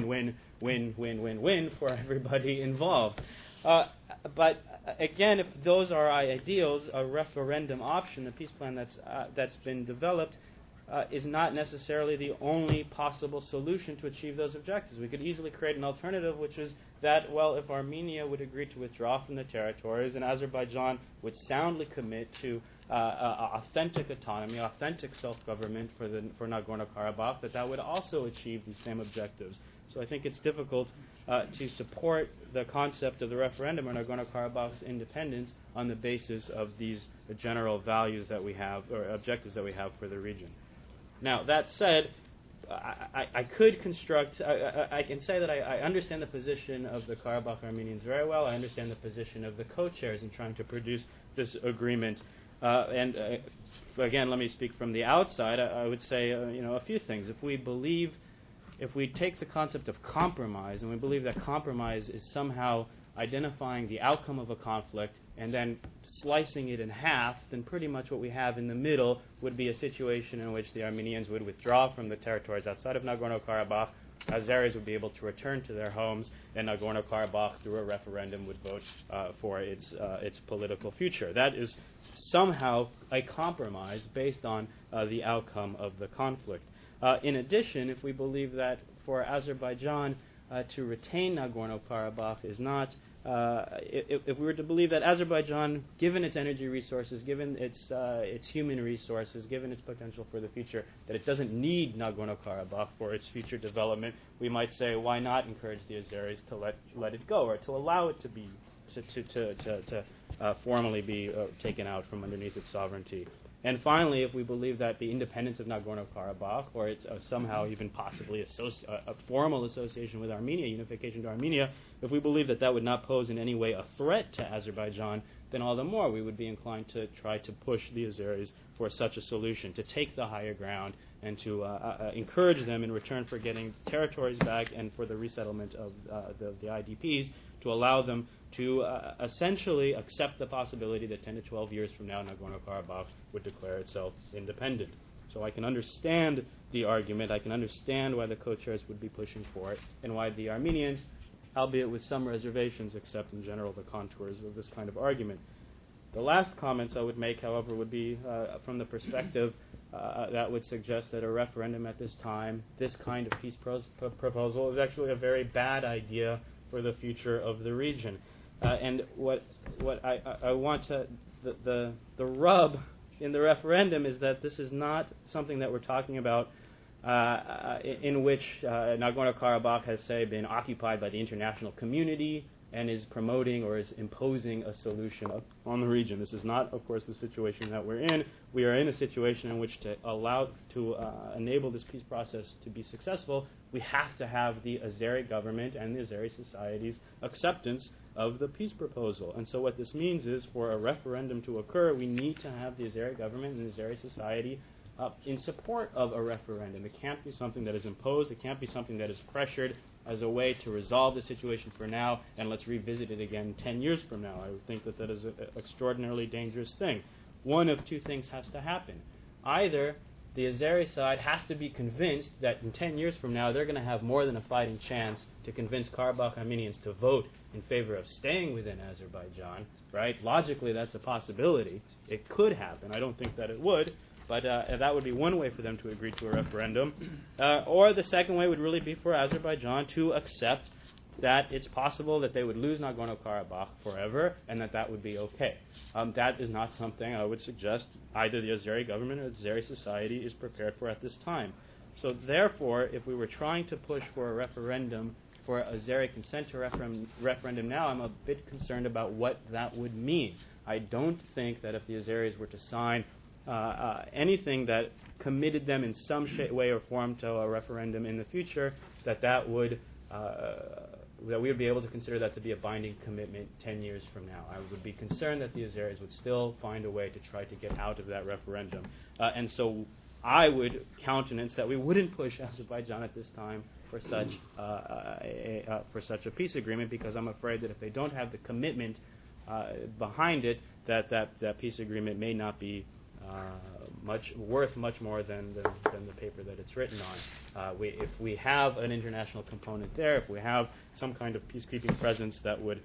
win-win-win-win-win-win-win for everybody involved. Uh, but uh, again, if those are our ideals, a referendum option, a peace plan that's uh, that's been developed, uh, is not necessarily the only possible solution to achieve those objectives. We could easily create an alternative, which is that, well, if Armenia would agree to withdraw from the territories and Azerbaijan would soundly commit to uh, uh, authentic autonomy, authentic self-government for the for Nagorno-Karabakh, that that would also achieve these same objectives. So I think it's difficult uh, to support the concept of the referendum on Nagorno-Karabakh's independence on the basis of these general values that we have, or objectives that we have for the region. Now, that said, I, I, I could construct, I, I, I can say that I, I understand the position of the Karabakh Armenians very well. I understand the position of the co-chairs in trying to produce this agreement. Uh, and uh, again, let me speak from the outside. I, I would say, uh, you know, a few things. If we believe, if we take the concept of compromise, and we believe that compromise is somehow identifying the outcome of a conflict and then slicing it in half, then pretty much what we have in the middle would be a situation in which the Armenians would withdraw from the territories outside of Nagorno-Karabakh, Azeris would be able to return to their homes, and Nagorno-Karabakh, through a referendum, would vote uh, for its uh, its political future. That is somehow a compromise based on uh, the outcome of the conflict. Uh, in addition, if we believe that for Azerbaijan uh, to retain Nagorno-Karabakh is not, uh, if, if we were to believe that Azerbaijan, given its energy resources, given its uh, its human resources, given its potential for the future, that it doesn't need Nagorno-Karabakh for its future development, we might say, why not encourage the Azeris to let let it go, or to allow it to be to to to to, to uh, formally be uh, taken out from underneath its sovereignty. And finally, if we believe that the independence of Nagorno-Karabakh, or its uh, somehow even possibly associ- uh, a formal association with Armenia, unification to Armenia, if we believe that that would not pose in any way a threat to Azerbaijan, then all the more we would be inclined to try to push the Azeris for such a solution, to take the higher ground and to uh, uh, encourage them in return for getting territories back and for the resettlement of uh, the, the I D Ps, to allow them to uh, essentially accept the possibility that ten to twelve years from now Nagorno-Karabakh would declare itself independent. So I can understand the argument, I can understand why the co-chairs would be pushing for it, and why the Armenians, albeit with some reservations, accept in general the contours of this kind of argument. The last comments I would make, however, would be uh, from the perspective uh, that would suggest that a referendum at this time, this kind of peace pros- p- proposal, is actually a very bad idea for the future of the region. Uh, and what what I, I, I want to, the, the the rub in the referendum is that this is not something that we're talking about uh, in, in which uh, Nagorno-Karabakh has, say, been occupied by the international community and is promoting or is imposing a solution on the region. This is not, of course, the situation that we're in. We are in a situation in which to allow, to uh, enable this peace process to be successful, we have to have the Azeri government and the Azeri society's acceptance of the peace proposal. And so what this means is, for a referendum to occur, we need to have the Azeri government and the Azeri society uh, in support of a referendum. It can't be something that is imposed. It can't be something that is pressured as a way to resolve the situation for now, and let's revisit it again ten years from now. I would think that that is an extraordinarily dangerous thing. One of two things has to happen. Either the Azeri side has to be convinced that in ten years from now they're going to have more than a fighting chance to convince Karabakh Armenians to vote in favor of staying within Azerbaijan, right? Logically, that's a possibility. It could happen. I don't think that it would. But uh, that would be one way for them to agree to a referendum. Uh, or the second way would really be for Azerbaijan to accept that it's possible that they would lose Nagorno-Karabakh forever, and that that would be okay. Um, that is not something I would suggest either the Azeri government or the Azeri society is prepared for at this time. So therefore, if we were trying to push for a referendum, for Azeri consent to referendum, referendum now, I'm a bit concerned about what that would mean. I don't think that if the Azeris were to sign Uh, uh, anything that committed them in some sh- way or form to a referendum in the future, that that would uh, that we would be able to consider that to be a binding commitment ten years from now. I would be concerned that the Azeris would still find a way to try to get out of that referendum, uh, and so I would countenance that we wouldn't push Azerbaijan at this time for such uh, a, a, uh, for such a peace agreement, because I'm afraid that if they don't have the commitment uh, behind it, that, that that peace agreement may not be Uh, much worth much more than, than than the paper that it's written on. Uh, we, if we have an international component there, if we have some kind of peacekeeping presence that would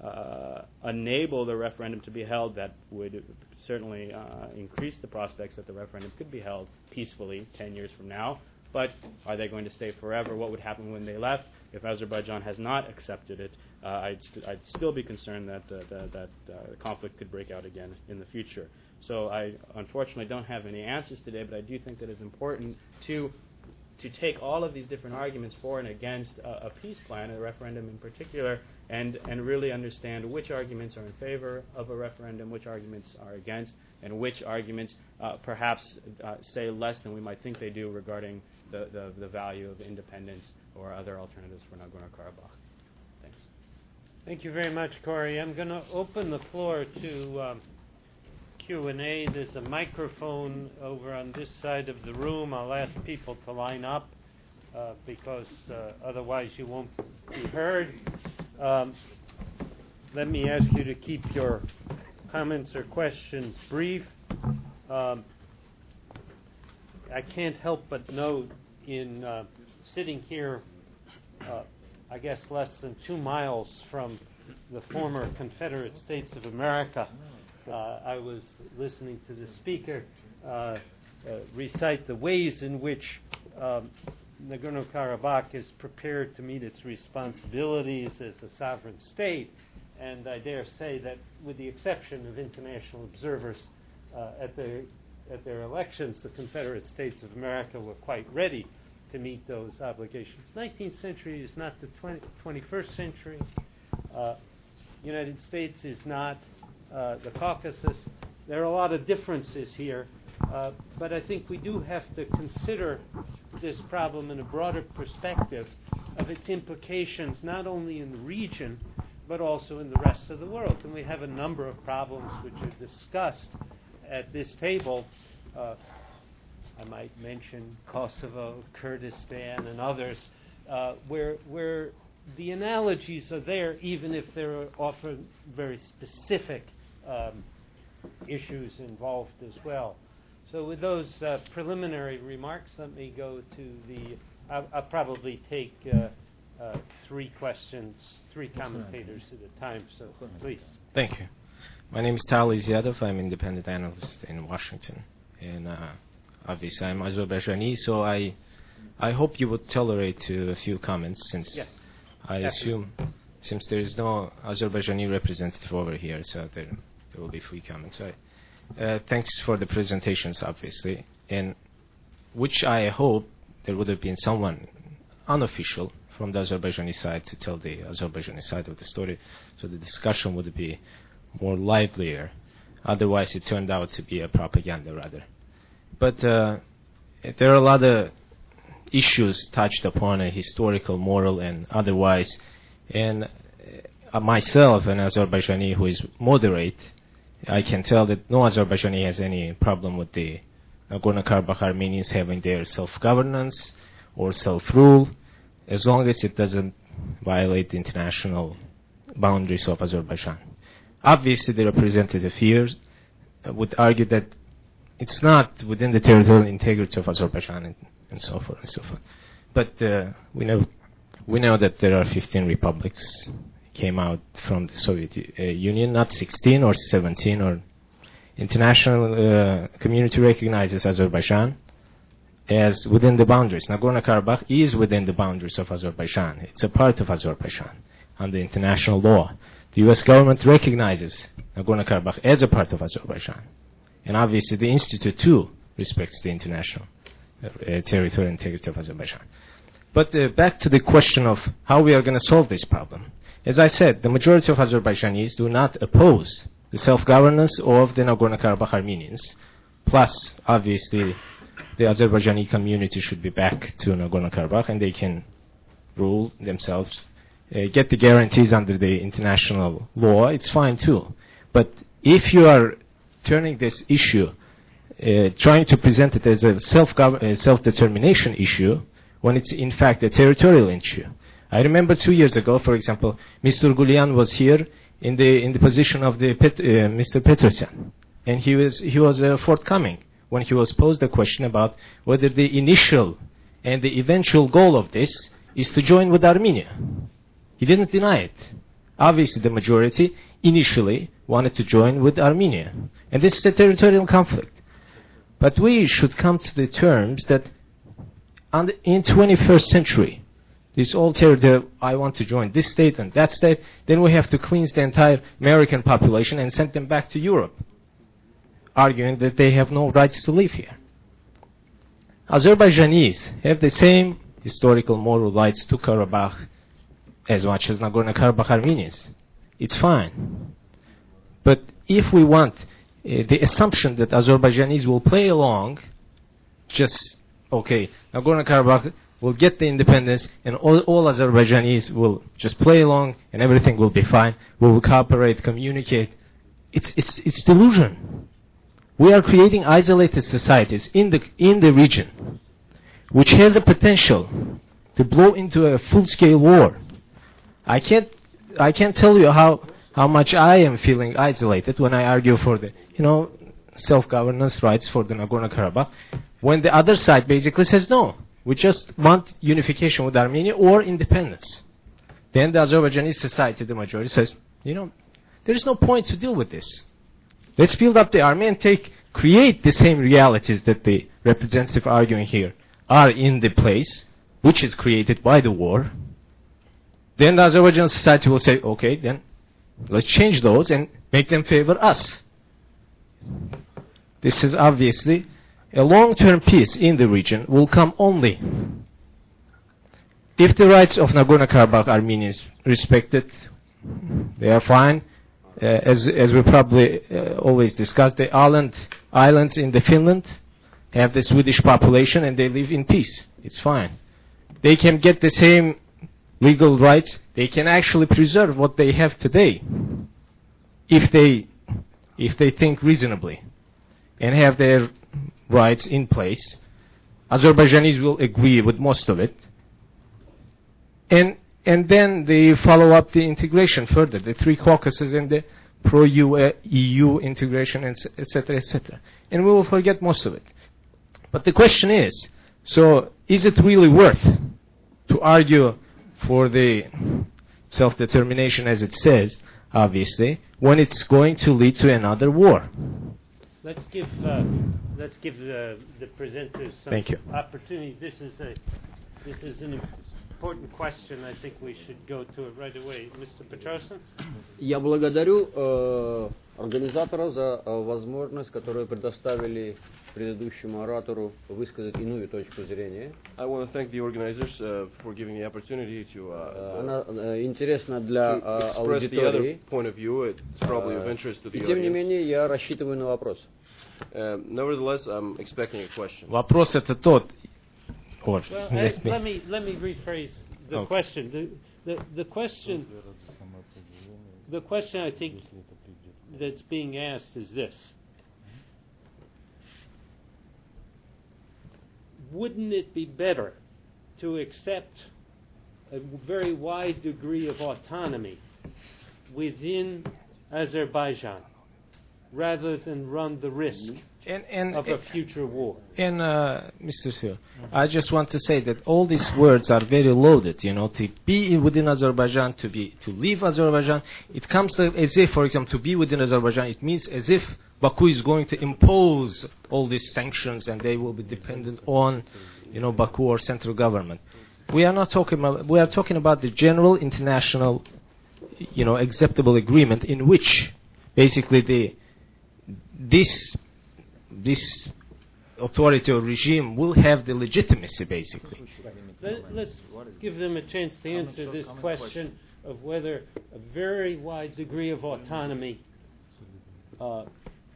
uh, enable the referendum to be held, that would certainly uh, increase the prospects that the referendum could be held peacefully ten years from now. But are they going to stay forever? What would happen when they left? If Azerbaijan has not accepted it, uh, I'd, st- I'd still be concerned that uh, the, that uh, the conflict could break out again in the future. So I unfortunately don't have any answers today, but I do think that it's important to to take all of these different arguments for and against a, a peace plan, a referendum in particular, and, and really understand which arguments are in favor of a referendum, which arguments are against, and which arguments uh, perhaps uh, say less than we might think they do regarding the, the, the value of independence or other alternatives for Nagorno-Karabakh. Thanks. Thank you very much, Corey. I'm going to open the floor to um, Q and A. There's a microphone over on this side of the room. I'll ask people to line up uh, because uh, otherwise you won't be heard. Um, let me ask you to keep your comments or questions brief. Um, I can't help but note in uh, sitting here uh, I guess, less than two miles from the former Confederate States of America. Uh, I was listening to the speaker uh, uh, recite the ways in which um, Nagorno-Karabakh is prepared to meet its responsibilities as a sovereign state, and I dare say that with the exception of international observers uh, at, the, at their elections, the Confederate States of America were quite ready to meet those obligations. nineteenth century is not the twenty-first century. Uh, United States is not uh, the Caucasus. There are a lot of differences here, uh, but I think we do have to consider this problem in a broader perspective of its implications not only in the region but also in the rest of the world. And we have a number of problems which are discussed at this table. Uh, I might mention Kosovo, Kurdistan, and others, uh, where where the analogies are there, even if there are often very specific um, issues involved as well. So with those uh, preliminary remarks, let me go to the, I'll, I'll probably take uh, uh, three questions, three commentators at a time, so please. Thank you. My name is Tal Izyadov. I'm an independent analyst in Washington. And uh, obviously I'm Azerbaijani, so I I hope you would tolerate uh, a few comments since yes. I assume, since there is no Azerbaijani representative over here, so there, there will be free comments. So I, uh, thanks for the presentations, obviously, and which I hope there would have been someone unofficial from the Azerbaijani side to tell the Azerbaijani side of the story, so the discussion would be more livelier. Otherwise, it turned out to be a propaganda, rather. But uh, there are a lot of issues touched upon, a historical, moral, and otherwise. And uh, myself, an Azerbaijani who is moderate, I can tell that no Azerbaijani has any problem with the Nagorno-Karabakh Armenians having their self-governance or self-rule, as long as it doesn't violate the international boundaries of Azerbaijan. Obviously, the representative here would argue that it's not within the territorial integrity of Azerbaijan and, and so forth and so forth. But uh, we know we know that there are fifteen republics came out from the Soviet uh, Union, not sixteen or seventeen. Or international uh, community recognizes Azerbaijan as within the boundaries. Nagorno-Karabakh is within the boundaries of Azerbaijan. It's a part of Azerbaijan under international law. The U S government recognizes Nagorno-Karabakh as a part of Azerbaijan. And obviously the Institute too respects the international uh, territorial integrity of Azerbaijan. But uh, back to the question of how we are going to solve this problem. As I said, the majority of Azerbaijanis do not oppose the self-governance of the Nagorno-Karabakh Armenians. Plus, obviously, the Azerbaijani community should be back to Nagorno-Karabakh and they can rule themselves, uh, get the guarantees under the international law. It's fine too. But if you are turning this issue, uh, trying to present it as a self-gov- self-determination issue, when it's in fact a territorial issue. I remember two years ago, for example, Mister Gulian was here in the in the position of the Pet, uh, Mister Petrosyan, and he was he was uh, forthcoming when he was posed the question about whether the initial and the eventual goal of this is to join with Armenia. He didn't deny it. Obviously, the majority initially wanted to join with Armenia, and this is a territorial conflict. But we should come to the terms that on the, in twenty-first century, this all territory, I want to join this state and that state, then we have to cleanse the entire American population and send them back to Europe, arguing that they have no rights to live here. Azerbaijanis have the same historical moral rights to Karabakh as much as Nagorno-Karabakh Armenians. It's fine. But if we want uh, the assumption that Azerbaijanis will play along, just, okay, Nagorno-Karabakh will get the independence and all, all Azerbaijanis will just play along and everything will be fine, we will cooperate, communicate. It's, it's, it's delusion. We are creating isolated societies in the, in the region, which has a potential to blow into a full-scale war. I can't, I can't tell you how, how much I am feeling isolated when I argue for the, you know, self-governance rights for the Nagorno-Karabakh, when the other side basically says, no, we just want unification with Armenia or independence. Then the Azerbaijanese society, the majority, says, you know, there is no point to deal with this. Let's build up the army and take, create the same realities that the representatives arguing here are in the place, which is created by the war. Then the Azerbaijan society will say, okay, then let's change those and make them favor us. This is obviously a long-term peace in the region will come only if the rights of Nagorno-Karabakh Armenians respected. They are fine. Uh, as, as we probably uh, always discuss, the island, islands in the Finland have the Swedish population and they live in peace. It's fine. They can get the same legal rights. They can actually preserve what they have today if they, if they think reasonably and have their rights in place. Azerbaijanis will agree with most of it. And And then they follow up the integration further, the three Caucasus and the pro-E U integration, et cetera, et cetera. And we will forget most of it. But the question is, so is it really worth to argue for the self-determination, as it says, obviously, when it's going to lead to another war? Let's give uh, let's give the, the presenters some Thank you. opportunity. This is a this is an important question. I think we should go to it right away. Mister Petrosyan? Я благодарю э, организаторов за э, возможность, которую предоставили предыдущему оратору высказать иную точку зрения. I want to thank the organizers uh, for giving the opportunity to, uh, Она э, интересна для to э, express the other аудитории. point of view. It's probably of interest to the И тем не audience. менее я рассчитываю на вопрос. Uh, nevertheless, I'm expecting a question. Вопрос это тот, or Well, let uh, me- let me let me rephrase the Okay. question. The, the the question the question I think that's being asked is this: wouldn't it be better to accept a very wide degree of autonomy within Azerbaijan rather than run the risk and, and, of a future war? And uh, Mister Sir, I just want to say that all these words are very loaded. You know, to be within Azerbaijan, to be to leave Azerbaijan, it comes to, as if, for example, to be within Azerbaijan, it means as if Baku is going to impose all these sanctions and they will be dependent on, you know, Baku or central government. We are not talking about. We are talking about the general international, you know, acceptable agreement in which, basically, the this. this authority or regime will have the legitimacy, basically. Let, let's give them a chance to answer this question of whether a very wide degree of autonomy, uh, uh,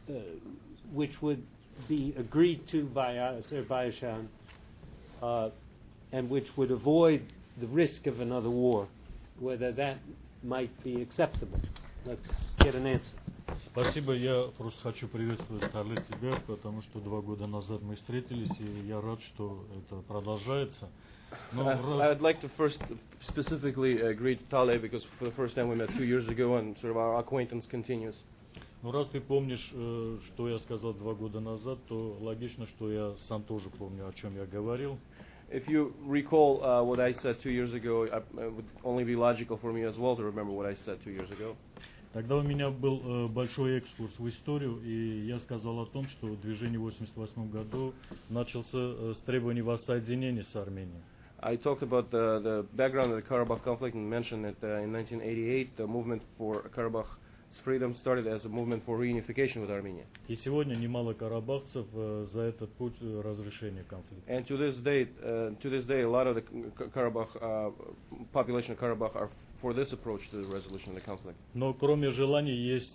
which would be agreed to by Azerbaijan, uh, and which would avoid the risk of another war, whether that might be acceptable. Let's get an answer. Спасибо, я просто хочу приветствовать, Старлет, тебя, потому что два года назад мы встретились, и я рад, что это продолжается. Но Uh, раз- I'd like to first specifically uh, greet Tale because for the first time we met two years ago and sort of our acquaintance continues. Ну, раз ты помнишь, э, что я сказал два года назад, то логично, что я сам тоже помню, о чем я говорил. If you recall uh, what I said two years ago, I, it would only be logical for me as well to remember what I said two years ago. Тогда у меня был э, большой экскурс в историю, и я сказал о том, что движение в восемьдесят восьмом году начался э, с требований воссоединения с Арменией. I talked about the, the background of the Karabakh conflict and mentioned that uh, in nineteen eighty-eight the movement for Karabakh's freedom started as a movement for reunification with Armenia. И сегодня немало карабахцев э, за этот путь э, разрешения конфликта. And to this day, uh, to this day, a lot of the K- Karabakh uh, population of Karabakh are for this approach to the resolution of the conflict. Но кроме желаний есть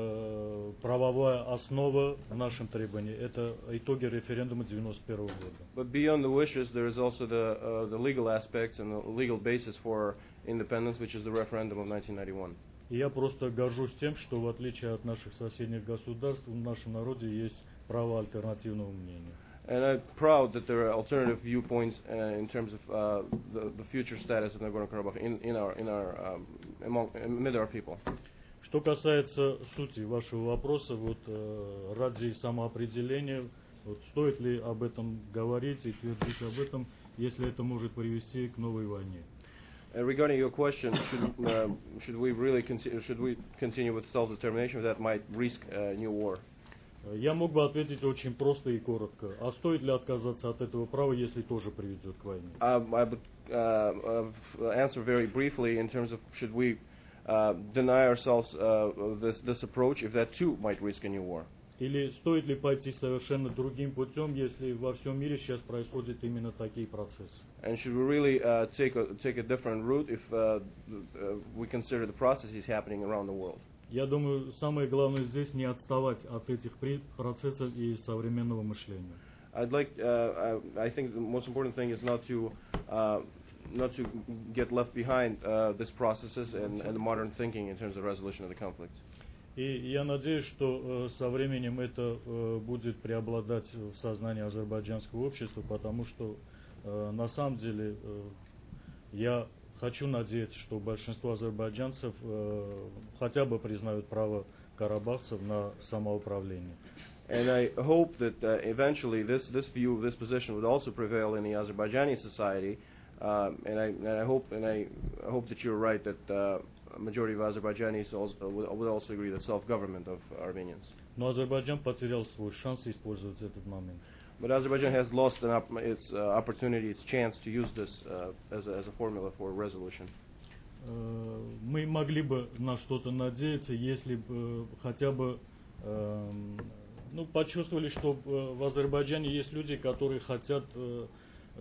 э, правовая основа в нашем требовании. Это итоги референдума девяносто первого года. But beyond the wishes, there is also the uh, the legal aspects and the legal basis for independence, which is the referendum of nineteen ninety-one. И я просто горжусь тем, что в отличие от наших соседних государств, в нашем народе есть право альтернативного мнения. And I'm proud that there are alternative viewpoints uh, in terms of uh, the, the future status of Nagorno-Karabakh in, in our in our um, among amid our people. Что касается сути вашего вопроса, вот э, ради самоопределения, вот, стоит ли об этом говорить и твердить об этом, если это может привести к новой войне. Uh, regarding your question, should, uh, should we really conti- should we continue with self-determination? That might risk a new war. Я мог бы ответить очень просто и коротко. А стоит ли отказаться от этого права, если тоже приведет к войне? Um, I would uh, uh, answer very briefly in terms of should we uh, deny ourselves uh, this, this approach if that too might risk a new war. Или стоит ли пойти совершенно другим путем, если во всем мире сейчас происходят именно такие процессы? And should we really uh, take a take a different route if uh, uh, we consider the processes happening around the world? Я думаю, самое главное здесь не отставать от этих при- процессов и современного мышления. I'd like. Uh, I, I think the most important thing is not to uh, not to get left behind uh, these processes and, and the modern thinking in terms of resolution of the conflict. И я надеюсь, что э, со временем это э, будет преобладать в сознании азербайджанского общества, потому что э, на самом деле э, я хочу надеяться, что большинство азербайджанцев э, хотя бы признают право карабахцев на самоуправление. And I hope that uh, eventually this, this view, this position would also prevail in the Azerbaijani society, um, and, I, and I hope and I hope that you're right that uh, a majority of Azerbaijanis also, uh, would, would also agree that self-government of Armenians. Но Азербайджан потерял свой шанс использовать этот момент. But Azerbaijan has lost an op- its uh, opportunity, its chance to use this uh, as, a, as a formula for resolution. Э, мы могли бы на что-то надеяться, если бы э, хотя бы э, ну, почувствовали, что э, в Азербайджане есть люди, которые хотят э, э,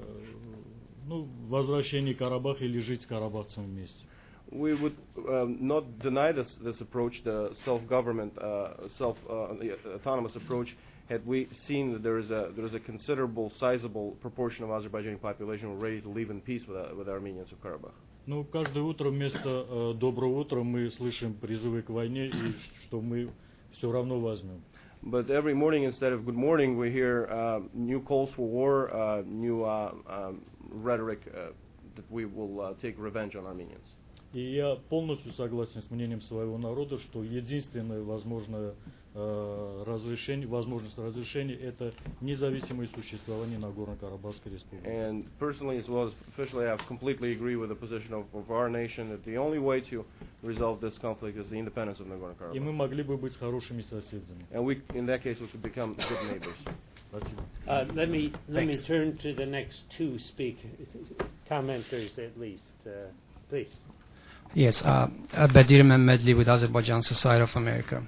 ну, возвращения Карабаха или жить с карабахцами вместе. We would um, not deny this, this approach, the self-government, uh, self, uh, the autonomous approach, had we seen that there is a there is a considerable, sizable proportion of Azerbaijani population who are ready to live in peace with, uh, with the Armenians of Karabakh. Ну, каждое утро вместо э, «доброго утра» мы слышим призывы к войне и что мы все равно возьмем. But every morning, instead of good morning, we hear uh, new calls for war, uh, new uh, um, rhetoric uh, that we will uh, take revenge on Armenians. И я полностью согласен с мнением своего народа, что единственное возможное э, разрешение, возможность разрешения – это независимое существование Нагорно-Карабахской республики. And personally, as well as officially, I completely agree with the position of, of our nation that the only way to resolve this conflict is the independence of И Nagorno-Karabakh. мы могли бы быть хорошими соседями. And we, in that case, we could become good neighbors. Спасибо. Uh, let me let me Thanks. turn to the next two speakers, commenters at least. Uh, please. Yes, uh, uh, Badir Mehmedli with Azerbaijan Society of America.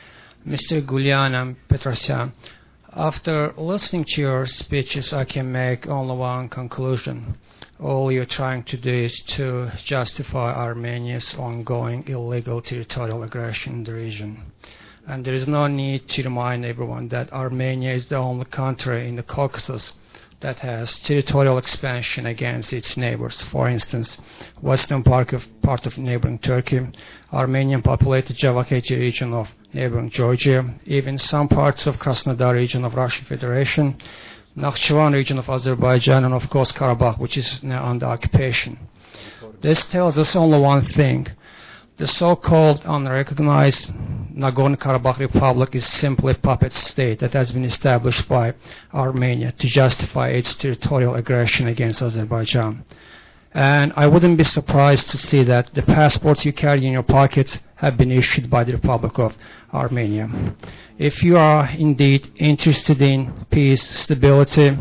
Mister Gulyan and Petrosyan, after listening to your speeches, I can make only one conclusion. All you're trying to do is to justify Armenia's ongoing illegal territorial aggression in the region. And there is no need to remind everyone that Armenia is the only country in the Caucasus that has territorial expansion against its neighbors. For instance, western part of, part of neighboring Turkey, Armenian populated Javaketi region of neighboring Georgia, even some parts of Krasnodar region of Russian Federation, Nakhchivan region of Azerbaijan, and of course Karabakh, which is now under occupation. This tells us only one thing. The so-called unrecognized Nagorno-Karabakh Republic is simply a puppet state that has been established by Armenia to justify its territorial aggression against Azerbaijan. And I wouldn't be surprised to see that the passports you carry in your pockets have been issued by the Republic of Armenia. If you are indeed interested in peace, stability,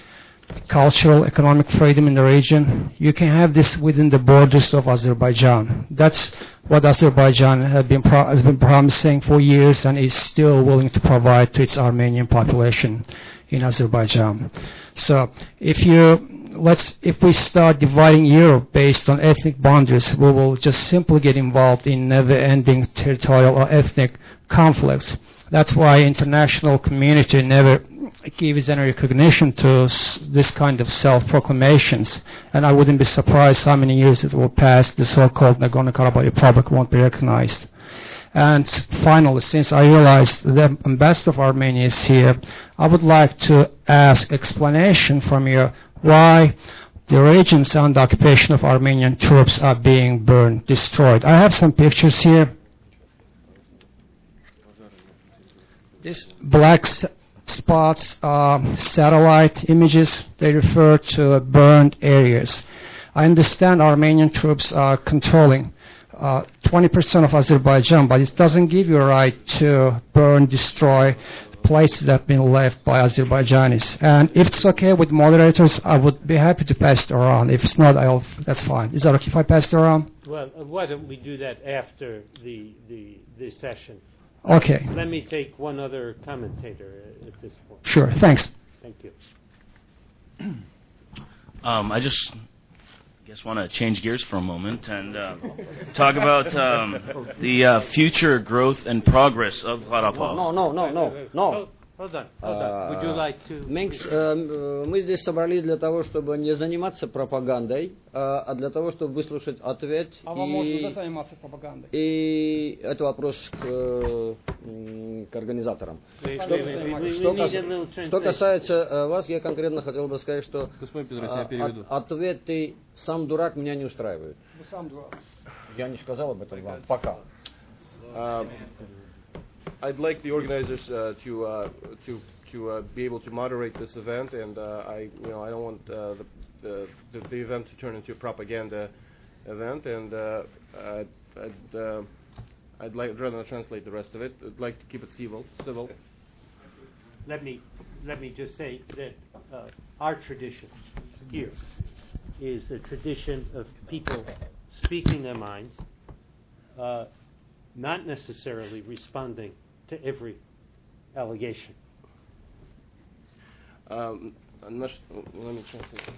cultural, economic freedom in the region, you can have this within the borders of Azerbaijan. That's what Azerbaijan has been, pro- has been promising for years and is still willing to provide to its Armenian population in Azerbaijan. So if you let's if we start dividing Europe based on ethnic boundaries, we will just simply get involved in never-ending territorial or ethnic conflicts. That's why international community never gives any recognition to s- this kind of self-proclamations. And I wouldn't be surprised how many years it will pass, the so-called Nagorno-Karabakh Republic won't be recognized. And finally, since I realize the ambassador of Armenia is here, I would like to ask explanation from you why the regions under occupation of Armenian troops are being burned, destroyed. I have some pictures here. This black, spots, uh, satellite images, they refer to burned areas. I understand Armenian troops are controlling uh, twenty percent of Azerbaijan, but it doesn't give you a right to burn, destroy places that have been left by Azerbaijanis. And if it's okay with moderators, I would be happy to pass it around. If it's not, I'll, that's fine. Is that okay if I pass it around? Well, uh, why don't we do that after the, the, the session? Okay. Let me take one other commentator uh, at this point. Sure. Thanks. Thank you. Um, I just I guess want to change gears for a moment and uh, talk about um, the uh, future growth and progress of Gharabagh. No, no, no, no, no. Hold on, hold on. Would you like to... Мэнкс, э, мы здесь собрались для того, чтобы не заниматься пропагандой, а для того, чтобы выслушать ответ. А вам можно заниматься пропагандой? И это вопрос к, к организаторам. We, Что, we, we, we, что, we кас, need a little что translation. касается вас, я конкретно хотел бы сказать, что Господин Петрос, а, я переведу. от, ответы «сам дурак» меня не устраивают. Вы сам дурак. Я не сказал об этом вам. Пока. Uh, I'd like the organizers uh, to uh, to to uh, be able to moderate this event, and uh, I you know I don't want uh, the, the the event to turn into a propaganda event, and uh, I'd I'd, uh, I'd like rather not translate the rest of it. I'd like to keep it civil. Civil. Let me let me just say that uh, our tradition here is a tradition of people speaking their minds, uh, not necessarily responding to every allegation. Um, наш, let me translate.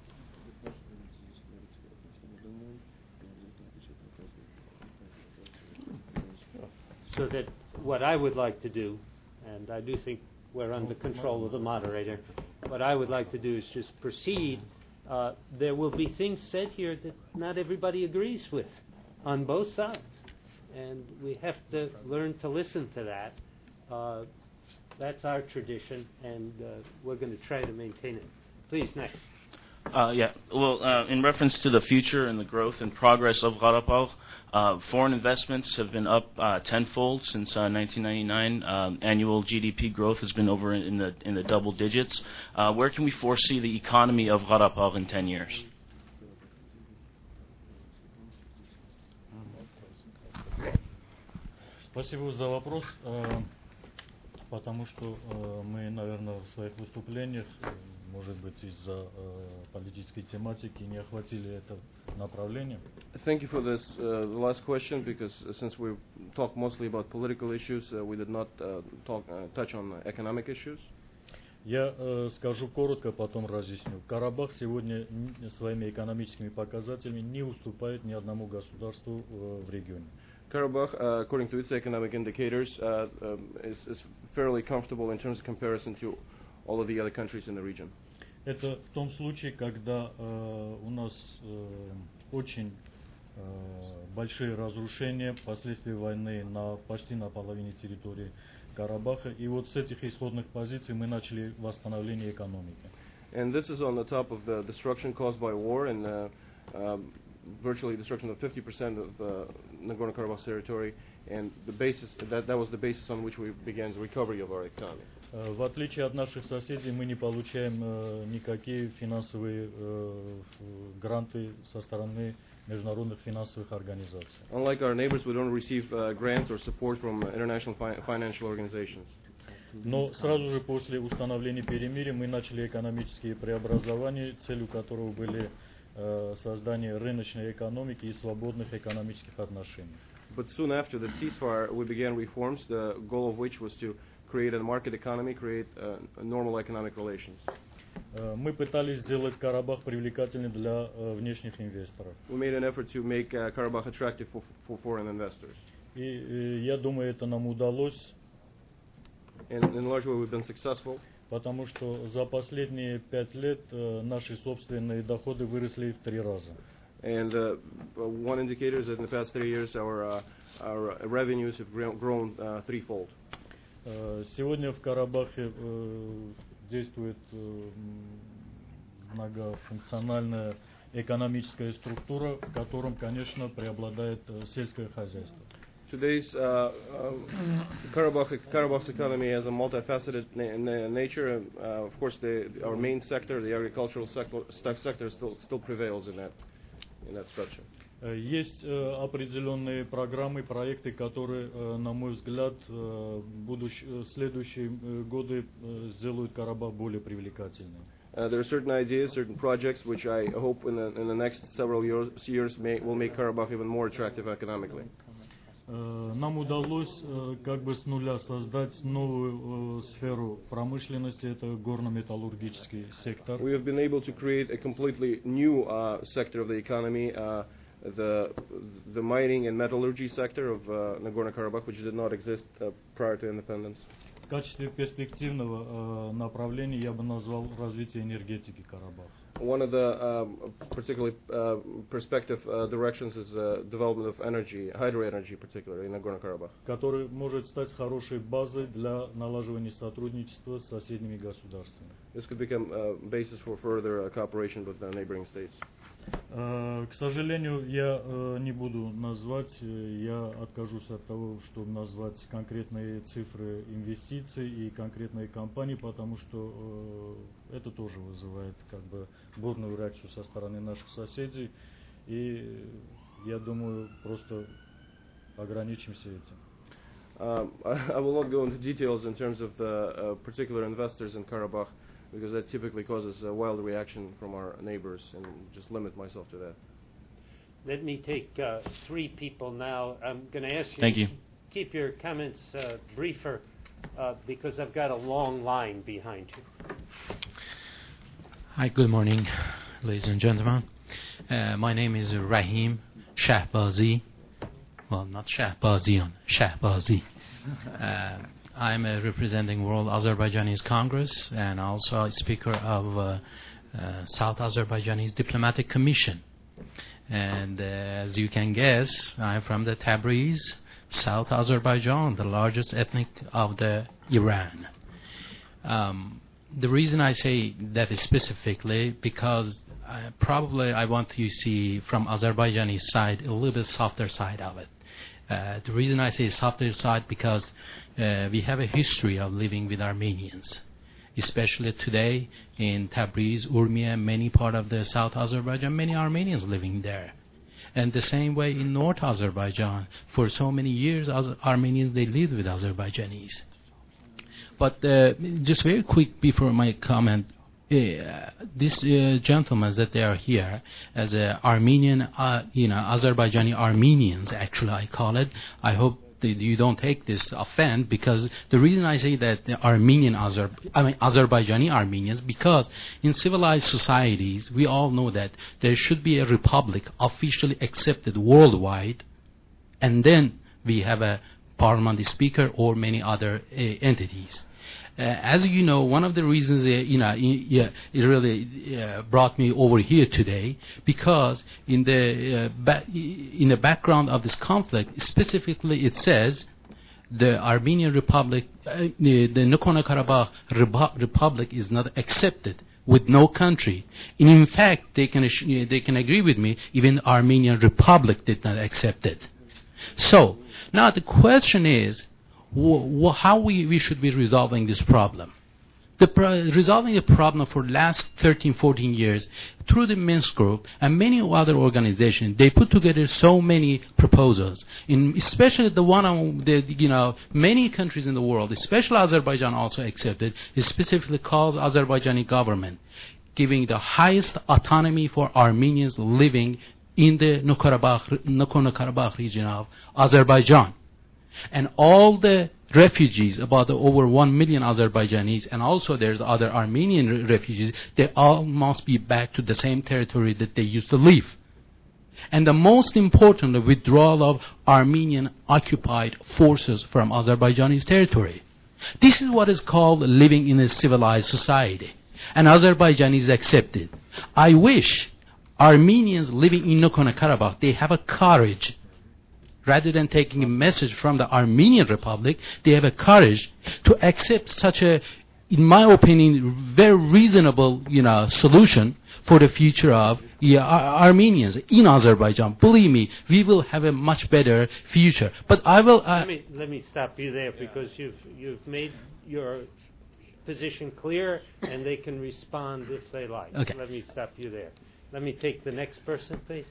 So that what I would like to do, and I do think we're under control of the moderator, what I would like to do is just proceed. Uh, there will be things said here that not everybody agrees with on both sides. And we have to learn to listen to that. Uh, that's our tradition, and uh, we're going to try to maintain it. Please, next. Uh, yeah, well, uh, in reference to the future and the growth and progress of Gharabagh, uh, foreign investments have been up uh, tenfold since uh, nineteen ninety-nine. Um, annual G D P growth has been over in the in the double digits. Uh, where can we foresee the economy of Gharabagh in ten years? Спасибо за вопрос, потому что мы, наверное, в своих выступлениях, может быть, из-за политической тематики не охватили это направление. Thank you for this uh, the last question, because uh, since we talked mostly about political issues, uh, we did not uh, talk uh, touch on economic issues. Я э, скажу коротко, потом разъясню. Карабах сегодня своими экономическими показателями не уступает ни одному государству э, в регионе. Karabakh, uh, according to its economic indicators, uh, um, is, is fairly comfortable in terms of comparison to all of the other countries in the region. Это в том случае, когда э, у нас э, очень э, большие разрушения, последствия войны на почти на половине территории Карабаха, и вот с этих исходных позиций мы начали восстановление экономики. And this is on the top of the destruction caused by war and uh, um, virtually destruction of fifty percent of uh, Nagorno-Karabakh territory, and the basis that that was the basis on which we began the recovery of our economy. В отличие от наших соседей, мы не получаем э, никакие финансовые э, гранты со стороны международных финансовых организаций. Unlike our neighbors, we don't receive uh, grants or support from uh, international fi financial organizations. Но сразу же после установления перемирия мы начали экономические преобразования, целью которого были э, создание рыночной экономики и свободных экономических отношений. But soon after the ceasefire, we began reforms, the goal of which was to create a market economy, create uh, normal economic relations. Мы пытались сделать Карабах привлекательным для uh, внешних инвесторов. We made an effort to make uh, Karabakh attractive for, for foreign investors. И uh, я думаю, это нам удалось. In, in large way, we've been successful. Потому что за последние пять лет uh, наши собственные доходы выросли в три раза. And uh, one indicator is that in the past three years, our uh, our revenues have grown, grown uh, threefold. Uh, сегодня в Карабахе uh, действует многофункциональная экономическая структура, в котором, конечно, преобладает сельское хозяйство. Today's uh, uh, Karabakh, Karabakh's economy has a multifaceted na- na- nature. Uh, of course, the, our main sector, the agricultural sector, sector, still still prevails in that in that structure. Есть определенные программы, проекты, которые, на мой взгляд, в будущ... следующие годы сделают Карабах более привлекательным. Uh, there are certain ideas, certain projects, which I hope in the, in the next several years, years may, will make Karabakh even more attractive economically. Нам удалось как бы с нуля создать новую сферу промышленности, это горно-металлургический сектор. We have been able to create a completely new uh, sector of the economy, uh, the the mining and metallurgy sector of uh, Nagorno-Karabakh, which did not exist uh, prior to independence. В качестве перспективного направления я бы назвал развитие энергетики Карабаха. One of the um, particularly uh, perspective uh, directions is uh, development of energy, hydroenergy, particularly in Nagorno-Karabakh, который может стать хорошей базой для налаживания сотрудничества с соседними государствами. This could become a basis for further uh, cooperation with the neighboring states. К сожалению, я не буду назвать, я откажусь от того, чтобы назвать конкретные цифры инвестиций и конкретные компании, потому что это тоже вызывает как бы бурную реакцию со стороны наших соседей, и я думаю, просто ограничимся этим. Um, I, I will not go into details in terms of the uh, particular investors in Karabakh, because that typically causes a wild reaction from our neighbors, and just limit myself to that. Let me take uh, three people now. I'm going to ask you Thank to you. keep your comments uh, briefer, uh, because I've got a long line behind you. Hi, good morning, ladies and gentlemen. Uh, my name is Rahim Shahbazi. Well, not Shahbazian, Shahbazi. Uh, I'm uh, representing World Azerbaijanis Congress and also a speaker of uh, uh, South Azerbaijanis Diplomatic Commission. And uh, as you can guess, I'm from the Tabriz, South Azerbaijan, the largest ethnic of the Iran. Um, the reason I say that is specifically because uh, probably I want to see from Azerbaijani side a little bit softer side of it. Uh, the reason I say softer side because uh, we have a history of living with Armenians, especially today in Tabriz, Urmia, many part of the South Azerbaijan, many Armenians living there. And the same way in North Azerbaijan, for so many years, Az- Armenians, they lived with Azerbaijanis. But uh, just very quick before my comment, uh, these uh, gentlemen that they are here as a Armenian, uh, you know, Azerbaijani Armenians, actually I call it. I hope that you don't take this offend, because the reason I say that the Armenian, Azer, I mean Azerbaijani Armenians, because in civilized societies we all know that there should be a republic officially accepted worldwide, and then we have a parliament speaker or many other uh, entities. Uh, as you know, one of the reasons uh, you know yeah, it really uh, brought me over here today, because in the uh, ba- in the background of this conflict, specifically it says the Armenian Republic, uh, the, the Nagorno-Karabakh Repu- Republic is not accepted with no country. And in fact, they can they can agree with me. Even Armenian Republic did not accept it. So now the question is, wh- wh- how we, we should be resolving this problem. The pro- resolving the problem for the last thirteen, fourteen years through the Minsk Group and many other organizations, they put together so many proposals, in especially the one on the, you know, many countries in the world, especially Azerbaijan also accepted, it specifically calls Azerbaijani government, giving the highest autonomy for Armenians living in the Nagorno-Karabakh region of Azerbaijan. And all the refugees, about the over one million Azerbaijanis, and also there's other Armenian re- refugees, they all must be back to the same territory that they used to live. And the most important, the withdrawal of Armenian occupied forces from Azerbaijani's territory. This is what is called living in a civilized society. And Azerbaijan is accepted. I wish Armenians living in Nagorno-Karabakh, they have a courage. Rather than taking a message from the Armenian Republic, they have a courage to accept such a, in my opinion, very reasonable, you know, solution for the future of yeah, Ar- Armenians in Azerbaijan. Believe me, we will have a much better future. But I will. Uh, let me let me stop you there because you've you've made your position clear, and they can respond if they like. Okay. Let me stop you there. Let me take the next person, please.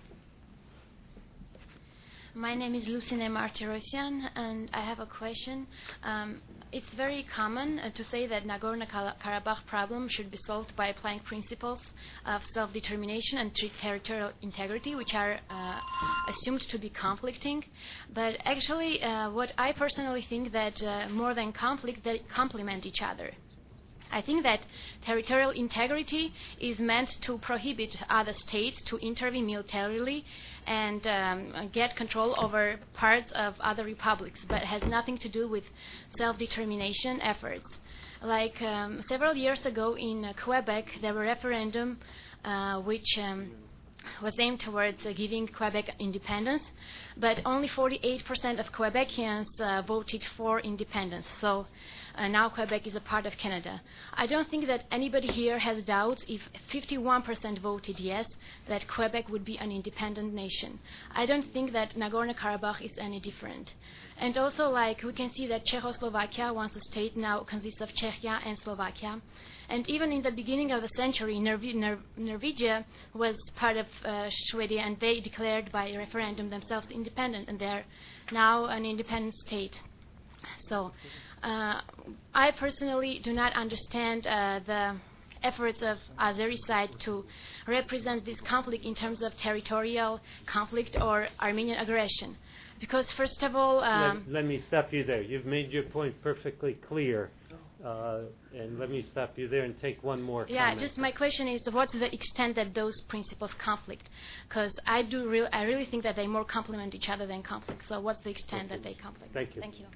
My name is Lucine Martirosyan, and I have a question. Um, it's very common uh, to say that Nagorno-Karabakh problem should be solved by applying principles of self-determination and ter- territorial integrity, which are uh, assumed to be conflicting. But actually, uh, what I personally think that uh, more than conflict, they complement each other. I think that territorial integrity is meant to prohibit other states to intervene militarily and um, get control over parts of other republics, but has nothing to do with self-determination efforts. Like um, several years ago in uh, Quebec, there were a referendum uh, which um, was aimed towards uh, giving Quebec independence, but only forty-eight percent of Quebecians uh, voted for independence. So uh, now Quebec is a part of Canada. I don't think that anybody here has doubts if fifty-one percent voted yes, that Quebec would be an independent nation. I don't think that Nagorno-Karabakh is any different. And also, like, we can see that Czechoslovakia, once a state, now consists of Czechia and Slovakia. And even in the beginning of the century, Norve- Nor- Norwegia was part of uh, Sweden, and they declared by referendum themselves independent, and they're now an independent state. So uh, I personally do not understand uh, the efforts of Azeri side to represent this conflict in terms of territorial conflict or Armenian aggression. Because first of all... Um, let, let me stop you there. You've made your point perfectly clear. Uh, and let me stop you there and take one more Yeah, comment. just my question is, what's the extent that those principles conflict? Because I do, real, I really think that they more complement each other than conflict. So, what's the extent that they conflict? Thank you. Thank you.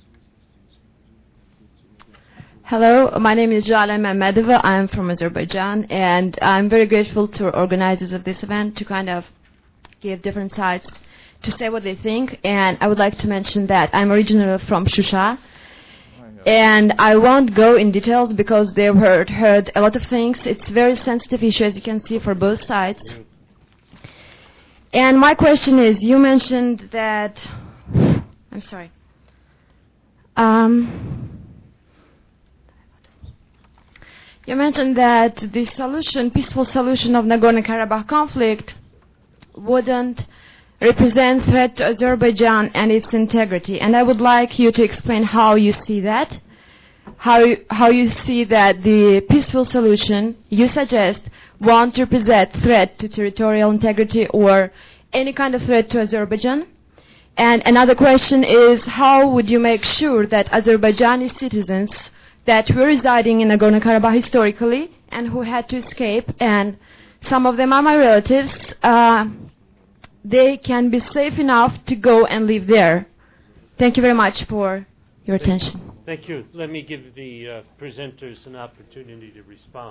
Hello, my name is Jale Mehmedova. I'm from Azerbaijan, and I'm very grateful to organizers of this event to kind of give different sides to say what they think. And I would like to mention that I'm originally from Shusha. And I won't go in details because they've heard, heard a lot of things. It's a very sensitive issue, as you can see, for both sides. And my question is, you mentioned that... I'm sorry. Um, you mentioned that the solution, peaceful solution of Nagorno-Karabakh conflict wouldn't represent threat to Azerbaijan and its integrity. And I would like you to explain how you see that, how you, how you see that the peaceful solution you suggest won't represent threat to territorial integrity or any kind of threat to Azerbaijan. And another question is, how would you make sure that Azerbaijani citizens that were residing in Nagorno-Karabakh historically and who had to escape, and some of them are my relatives, uh, they can be safe enough to go and live there. Thank you very much for your attention. Thank you. Let me give the uh, presenters an opportunity to respond.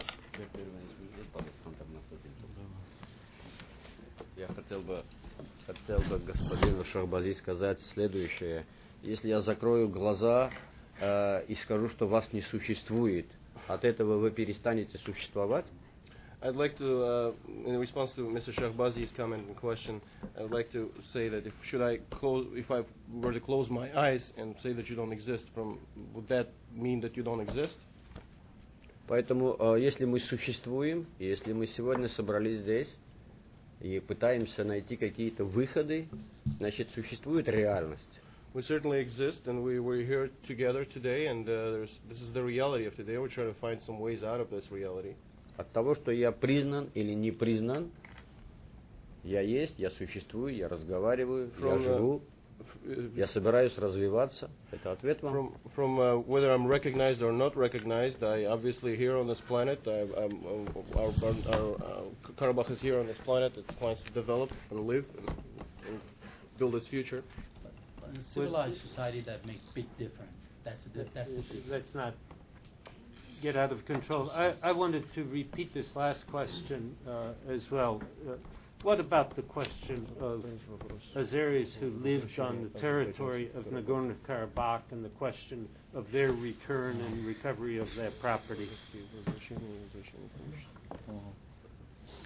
Я хотел бы, хотел бы господину Шахбази сказать следующее. Если я закрою глаза э, и скажу, что вас не существует, от этого вы перестанете существовать? I'd like to, uh, in response to Mister Shahbazi's comment and question, I would like to say that if should I close, if I were to close my eyes and say that you don't exist, from would that mean that you don't exist? Поэтому, э, если мы существуем, и если мы сегодня собрались здесь и пытаемся найти какие-то выходы, значит, существует реальность. We certainly exist, and we we're here together today, and uh, there's, this is the reality of today. We're trying to find some ways out of this reality. От того, что я признан или не признан, я есть, я существую, я разговариваю, From, я живу, uh, я собираюсь развиваться. Это ответ вам. From, from uh, whether I'm recognized or not recognized, I obviously here on this planet. I, I'm, uh, our, our, uh, Karabakh is here on this planet. It plans to develop and live and, and build its future. In a civilized society, that makes big difference. That's the, that's the difference. Let's not get out of control. I, I wanted to repeat this last question uh, as well. Uh, what about the question of Azeris who lived on the territory of Nagorno-Karabakh and the question of their return and recovery of their property?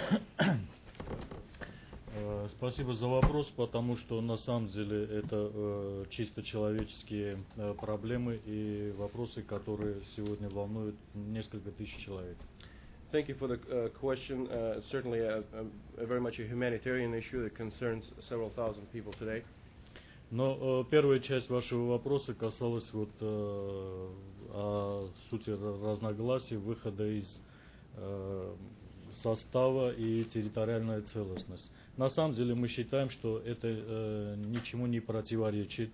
Э, Спасибо за вопрос, потому что на самом деле это э, чисто человеческие э, проблемы и вопросы, которые сегодня волнуют несколько тысяч человек. Thank you for the uh, question. Uh, it's certainly a, a, a very much a humanitarian issue that concerns several thousand people today. Но э, первая часть вашего вопроса касалась вот э, о сути разногласий, выхода из э, состава и территориальная целостность. На самом деле мы считаем, что это э, ничему не противоречит,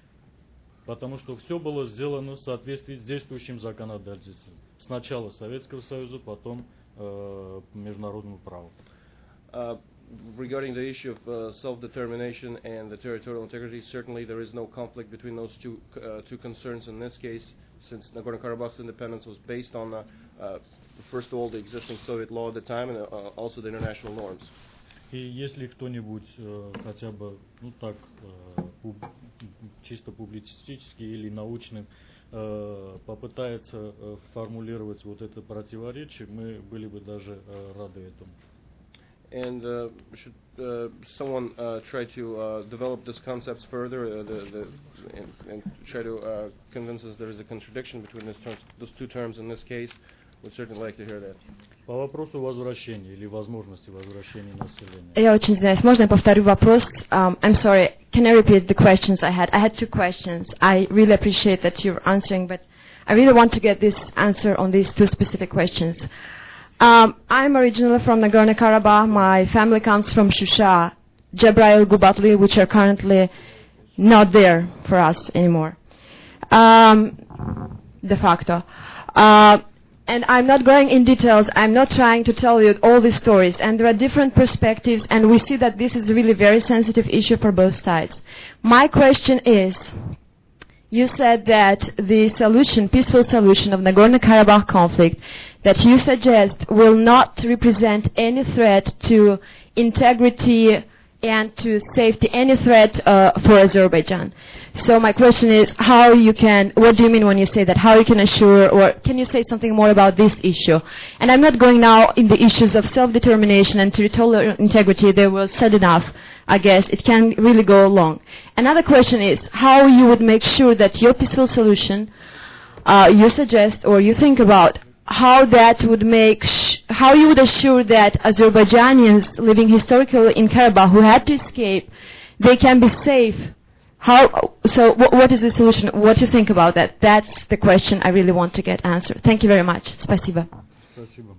потому что все было сделано в соответствии с действующим законодательством. Сначала Советского Союза, потом э, международному праву. Uh, regarding the issue of uh, self-determination and the territorial integrity, certainly there is no conflict between those two uh, two concerns in this case, since Nagorno-Karabakh's independence was based on, the, uh, first of all, the existing Soviet law at the time, and uh, also the international norms. И если кто-нибудь э, хотя бы, ну так, э, пуб, чисто публицистически или научным э, попытается э, формулировать вот это противоречие, мы были бы даже э, рады этому. And uh, should uh, someone uh, try to uh, develop these concepts further, uh, the, the, and, and try to uh, convince us there is a contradiction between those, terms, those two terms in this case, we'd certainly like to hear that. По вопросу возвращения или возможности возвращения населения. Я очень извиняюсь. Можно я повторю вопрос? Um, I'm sorry. Can I repeat the questions I had? I had two questions. I really appreciate that you're answering, but I really want to get this answer on these two specific questions. Um, I'm originally from Nagorno-Karabakh. My family comes from Shusha, Jabrail, Gubatli, which are currently not there for us anymore, um, de facto. Uh, and I'm not going in details. I'm not trying to tell you all these stories. And there are different perspectives, and we see that this is really a very sensitive issue for both sides. My question is, you said that the solution, peaceful solution of Nagorno-Karabakh conflict that you suggest will not represent any threat to integrity and to safety, any threat uh, for Azerbaijan. So my question is, how you can, what do you mean when you say that? How you can assure, or can you say something more about this issue? And I'm not going now in the issues of self-determination and territorial integrity. They were said enough, I guess. It can really go along. Another question is, how you would make sure that your peaceful solution, uh, you suggest or you think about, how that would make, sh- how you would assure that Azerbaijanians living historically in Karabakh who had to escape, they can be safe. How, so wh- what is the solution? What do you think about that? That's the question I really want to get answered. Thank you very much. Спасибо. Спасибо.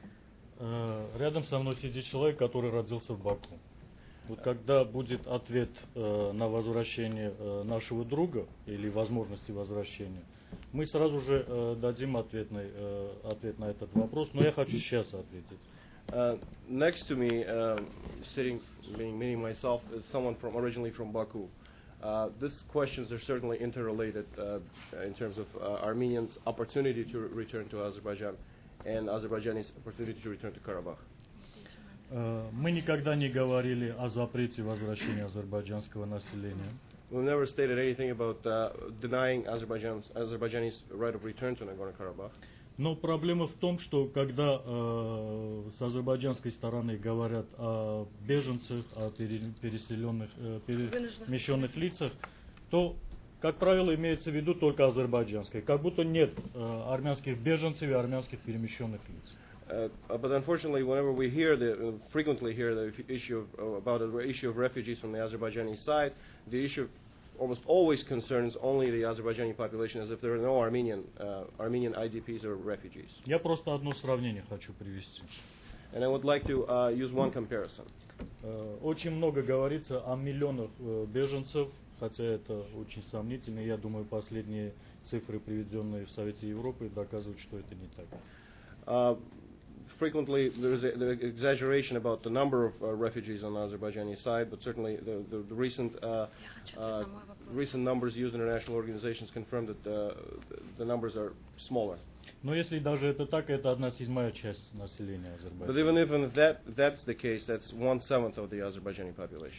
Э, Рядом со мной сидит человек, который родился в Баку. Вот когда будет ответ э, на возвращение э, нашего друга или возможности возвращения, мы сразу же э, дадим ответный, э, ответ на этот вопрос, но я хочу сейчас ответить. Uh, next to me, uh, sitting, meaning, meaning myself, is someone from originally from Baku. Uh, these questions are certainly interrelated uh, in terms of uh, Armenians' opportunity to return to Azerbaijan and Azerbaijanis' opportunity to return to Karabakh. Э, Мы никогда не говорили о запрете возвращения азербайджанского населения. We've never stated anything about uh, denying Azerbaijan's, Azerbaijanis' right of return to Nagorno-Karabakh. Но проблема в том, что когда э, с азербайджанской стороны говорят о беженцах, о пере, переселенных, э, перемещенных лицах, то, как правило, имеется в виду только азербайджанское, как будто нет э, армянских беженцев и армянских перемещенных лиц. Uh, but unfortunately, whenever we hear the, uh, frequently hear the f- issue of, uh, about the issue of refugees from the Azerbaijani side, the issue almost always concerns only the Azerbaijani population, as if there are no Armenian uh, Armenian I D Ps or refugees. Я просто одно сравнение хочу привести. And I would like to uh, use one comparison. Э, Очень много говорится о миллионах э, беженцев, хотя это очень сомнительно. Я думаю, последние цифры, приведенные в Совете Европы, доказывают, что это не так. Uh, frequently, there is an exaggeration about the number of uh, refugees on the Azerbaijani side, but certainly the, the, the recent uh, uh, recent numbers used in international organizations confirm that uh, the, the numbers are smaller. Но если даже это так, это одна седьмая часть населения But Азербайджана. even if that that's the case, that's one seventh of the Azerbaijani population. В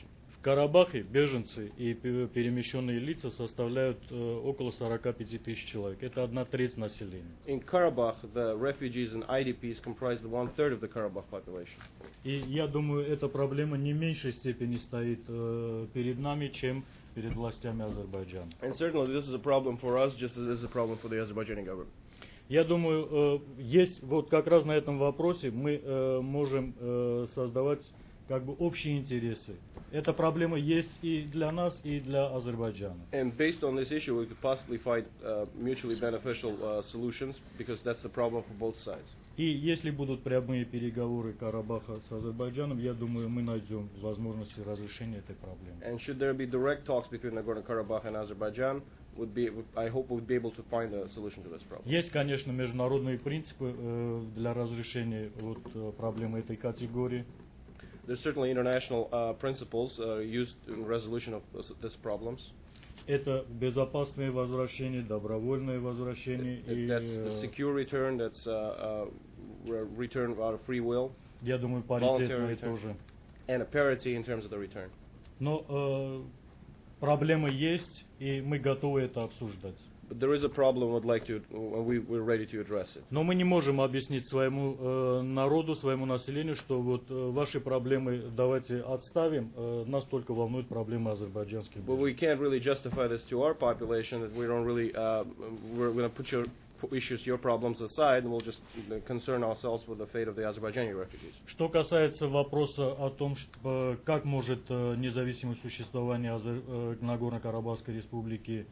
Карабахе беженцы и перемещенные лица составляют около сорок пять тысяч человек. Это одна треть населения. In Karabakh, the refugees and I D Ps comprise the one third of the Karabakh population. И я думаю, эта проблема не в меньшей степени стоит э, перед нами, чем перед властями Азербайджана. And certainly this is a problem for us, just as it is a problem for the Azerbaijani government. Я думаю, э, есть вот как раз на этом вопросе мы э, можем э, создавать как бы общие интересы. Эта проблема есть и для нас, и для Азербайджана. And based on this issue, we could possibly find uh, mutually beneficial uh, solutions, because that's the problem for both sides. И если будут прямые переговоры Карабаха с Азербайджаном, я думаю, мы найдем возможности разрешения этой проблемы. And should there be direct talks between Nagorno-Karabakh and Azerbaijan, would be, I hope we'd be able to find a solution to this problem. Есть, конечно, международные принципы э, для разрешения вот, э, проблемы этой категории. There's certainly international uh, principles uh, used in resolution of these problems. Это безопасное возвращение, добровольное возвращение. И, that's the secure return, that's uh, uh, return out of free will. Я думаю, паритетное тоже. And a parity in terms of the return. Но э, проблема есть, и мы готовы это обсуждать. But there is a problem we'd like to, we, we're ready to address it. Но мы не можем объяснить своему э, народу, своему населению, что вот э, ваши проблемы давайте отставим, э, нас только волнуют проблемы азербайджанских. But we can't really justify this to our population, that we don't really, uh, we're going to put your issues, your problems aside, and we'll just concern ourselves with the fate of the Azerbaijani refugees. Что касается вопроса о том, что, как может э, независимое существование Азер, э, Нагорно-Карабахской республики,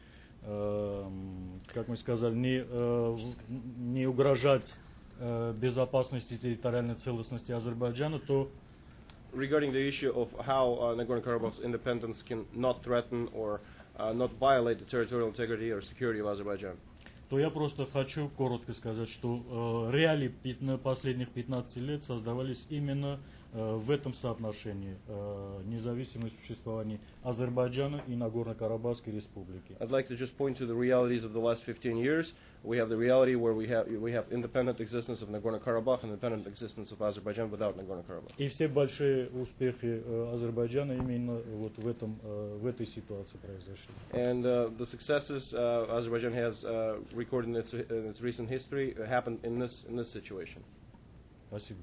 как мы сказали, не, не угрожать безопасности и территориальной целостности Азербайджана, то regarding the issue of how uh, Nagorno-Karabakh's independence can not threaten or uh, not violate the territorial integrity or security of Azerbaijan, то я просто хочу коротко сказать, что э, реалии последних пятнадцати лет создавались именно э, в этом соотношении э, независимое существование Азербайджана и Нагорно-Карабахской республики. I'd like to just point to the realities of the last fifteen years. We have the reality where we have we have independent existence of Nagorno-Karabakh and independent existence of Azerbaijan without Nagorno-Karabakh. И все большие успехи э, Азербайджана именно вот в этом э, в этой ситуации произошли. And uh, the successes uh, Azerbaijan has uh, recorded in its, in its recent history happened in this in this situation. Спасибо.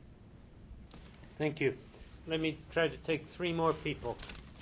Thank you. Let me try to take three more people.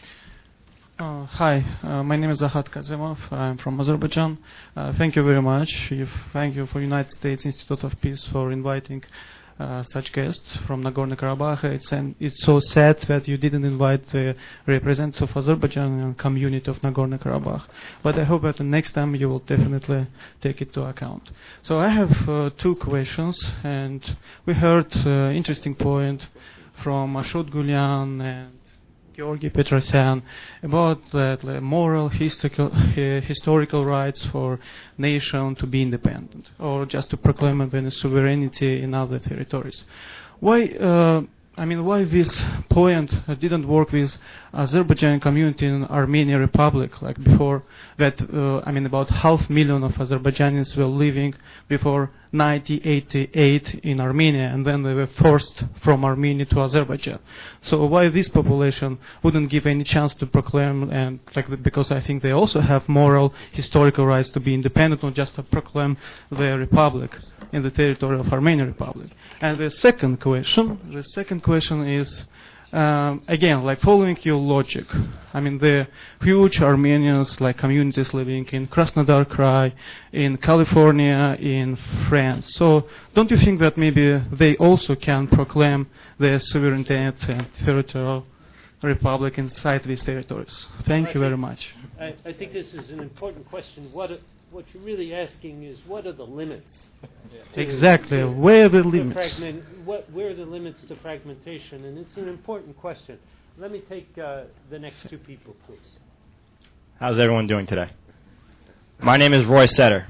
Uh, hi, uh, my name is Ahat Kazimov. I'm from Azerbaijan. Uh, thank you very much. If, thank you for United States Institute of Peace for inviting uh, such guests from Nagorno-Karabakh. It's, an, it's so sad that you didn't invite the representatives of Azerbaijani community of Nagorno-Karabakh. But I hope that the next time you will definitely take it to account. So I have uh, two questions, and we heard uh, interesting point from Ashot Gulian and Georgi Petrosyan about that like, moral historical, uh, historical rights for nation to be independent or just to proclaim their sovereignty in other territories. Why? Uh, I mean, why this point uh, didn't work with Azerbaijan community in Armenian Republic like before? That uh, I mean, about half million of Azerbaijanis were living before nineteen eighty-eight in Armenia, and then they were forced from Armenia to Azerbaijan. So why this population wouldn't give any chance to proclaim, and like because I think they also have moral, historical rights to be independent, not just to proclaim their republic in the territory of Armenian Republic. And the second question, the second question is. Um, again, like following your logic, I mean the huge Armenians like communities living in Krasnodar Krai, in California, in France. So don't you think that maybe they also can proclaim their sovereignty and territorial republic inside these territories? Thank you very much. I, I think this is an important question. What are, what you're really asking is what are the limits? To, exactly. To, where are the to limits? Fragment, what, where are the limits to fragmentation? And it's an important question. Let me take uh, the next two people, please. How's everyone doing today? My name is Roy Setter.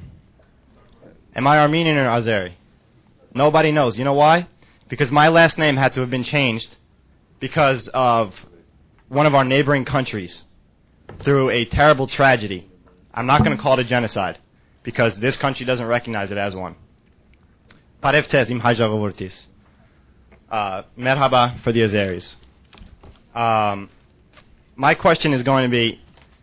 Am I Armenian or Azeri? Nobody knows. You know why? Because my last name had to have been changed because of one of our neighboring countries through a terrible tragedy. I'm not going to call it a genocide because this country doesn't recognize it as one. Parevtez im hajagavurtis. Merhaba for the Azeris. Um, my question is going to be,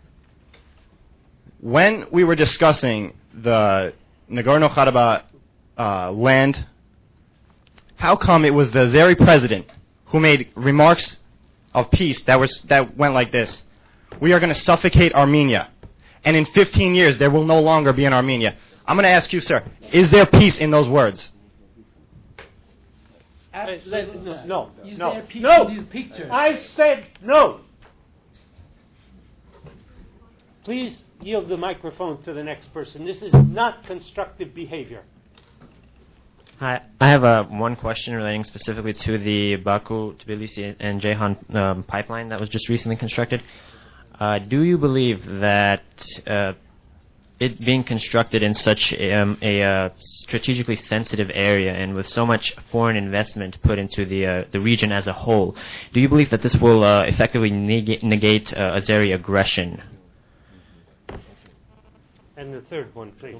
when we were discussing the Nagorno-Karabakh uh, land, how come it was the Azeri president who made remarks of peace that was that went like this? We are going to suffocate Armenia, and in fifteen years there will no longer be an Armenia. I'm going to ask you, sir, is there peace in those words? Absolutely. No, no, Is no, there peace no. in these pictures? I said no. Please yield the microphone to the next person. This is not constructive behavior. Hi, I have uh, one question relating specifically to the Baku, Tbilisi, and Ceyhan um, pipeline that was just recently constructed. Uh, do you believe that uh, it being constructed in such um, a uh, strategically sensitive area and with so much foreign investment put into the uh, the region as a whole, do you believe that this will uh, effectively negate, negate uh, Azeri aggression? And the third one, please.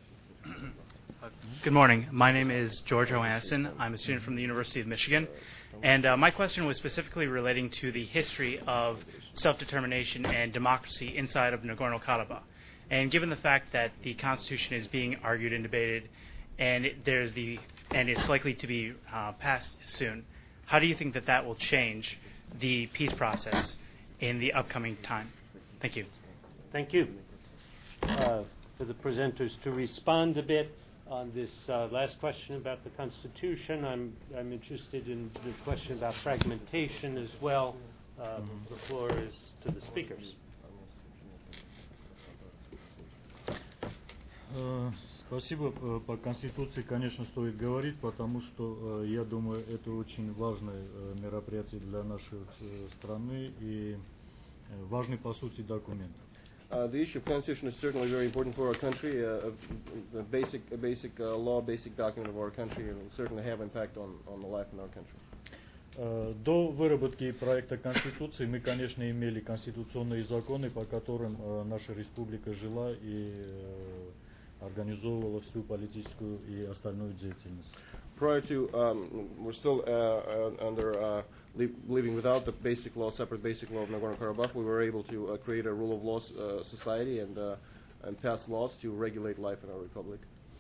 Good morning. My name is George Johansson. I'm a student from the University of Michigan. And uh, my question was specifically relating to the history of self-determination and democracy inside of Nagorno-Karabakh. And given the fact that the Constitution is being argued and debated, and it, there's the and it's likely to be uh, passed soon, how do you think that that will change the peace process in the upcoming time? Thank you. Thank you. Uh, for the presenters to respond a bit on this uh, last question about the Constitution. I'm, I'm interested in the question about fragmentation as well. Uh, the floor is to the speakers. Спасибо. По Конституции, конечно, стоит говорить, потому что, я думаю, это очень важное мероприятие для нашей страны и важный, по сути, документ. Uh, the issue of constitution is certainly very important for our country, uh, a, a basic, a basic uh, law, basic document of our country, and will certainly have impact on, on the life in our country. Uh, до выработки проекта Конституции мы, конечно, имели конституционные законы, по которым uh, наша республика жила и uh, организовывала всю политическую и остальную деятельность. Prior to, um, we're still uh, uh, under uh, li- living without the basic law, separate basic law of Nagorno-Karabakh. We were able to uh, create a rule of law uh, society and uh, and pass laws to regulate life in our republic.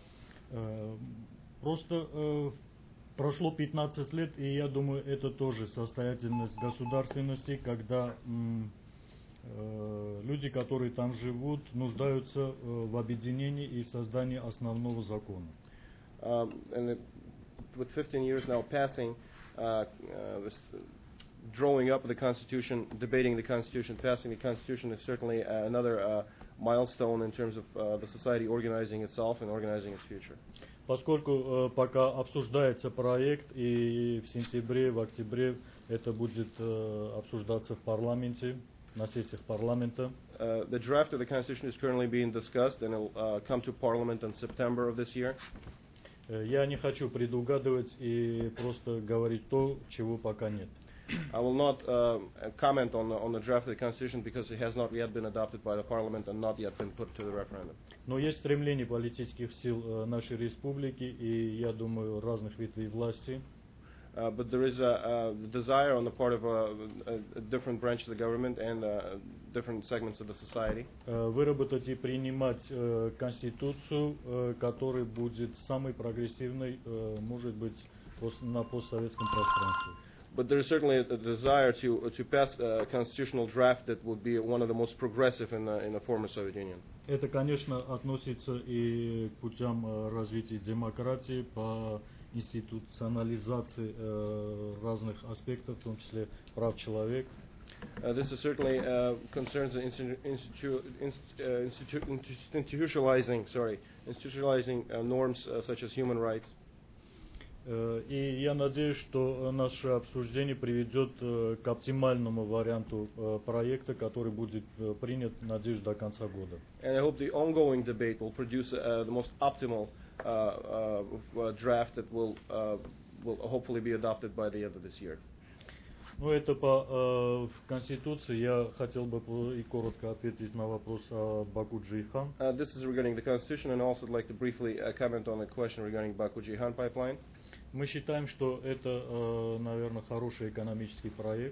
Uh, просто uh, прошло пятнадцать лет, и я думаю, это тоже состоятельность государственности, когда м, uh, люди, которые там живут, нуждаются uh, в объединении и создании основного закона. Um, and it, with fifteen years now passing, uh, uh, this, uh, drawing up the Constitution, debating the Constitution, passing the Constitution is certainly uh, another uh, milestone in terms of uh, the society organizing itself and organizing its future. Поскольку uh, пока обсуждается проект, и в сентябре, в октябре это будет uh, обсуждаться в парламенте, на сессиях парламента. Uh, the draft of the Constitution is currently being discussed, and it will uh, come to Parliament in September of this year. Я не хочу предугадывать и просто говорить то, чего пока нет. I will not uh, comment on the, on the draft of the Constitution because it has not yet been adopted by the Parliament and not yet been put to the referendum. Но есть стремление политических сил нашей республики и, я думаю, разных ветвей власти. Uh, but there is a, a desire on the part of a, a, a different branch of the government and uh, different segments of the society. Выработать и принимать uh, конституцию, uh, которая будет самой прогрессивной, uh, может быть, на постсоветском пространстве. But there is certainly a, a desire to to pass a constitutional draft that would be one of the most progressive in the in the former Soviet Union. Это, конечно, относится и к путям uh, развития демократии по институционализации uh, разных аспектов, в том числе прав человека. Uh, this is certainly uh, concerns the institu- institu- inst- uh, institu- institutionalizing, sorry, institutionalizing uh, norms uh, such as human rights. Uh, и я надеюсь, что наше обсуждение приведет uh, к оптимальному варианту uh, проекта, который будет uh, принят, надеюсь, до конца года. And I hope the ongoing debate will produce uh, the most optimal uh, uh, draft that will uh, will hopefully be adopted by the end of this year. Ну, это по uh, в Конституции. Я хотел бы и коротко ответить на вопрос о Баку-Ceyhan. Uh, this is regarding the Constitution, and also I'd like to briefly uh, comment on the question regarding Baku-Ceyhan pipeline. Мы считаем, что это, uh, наверное, хороший экономический проект.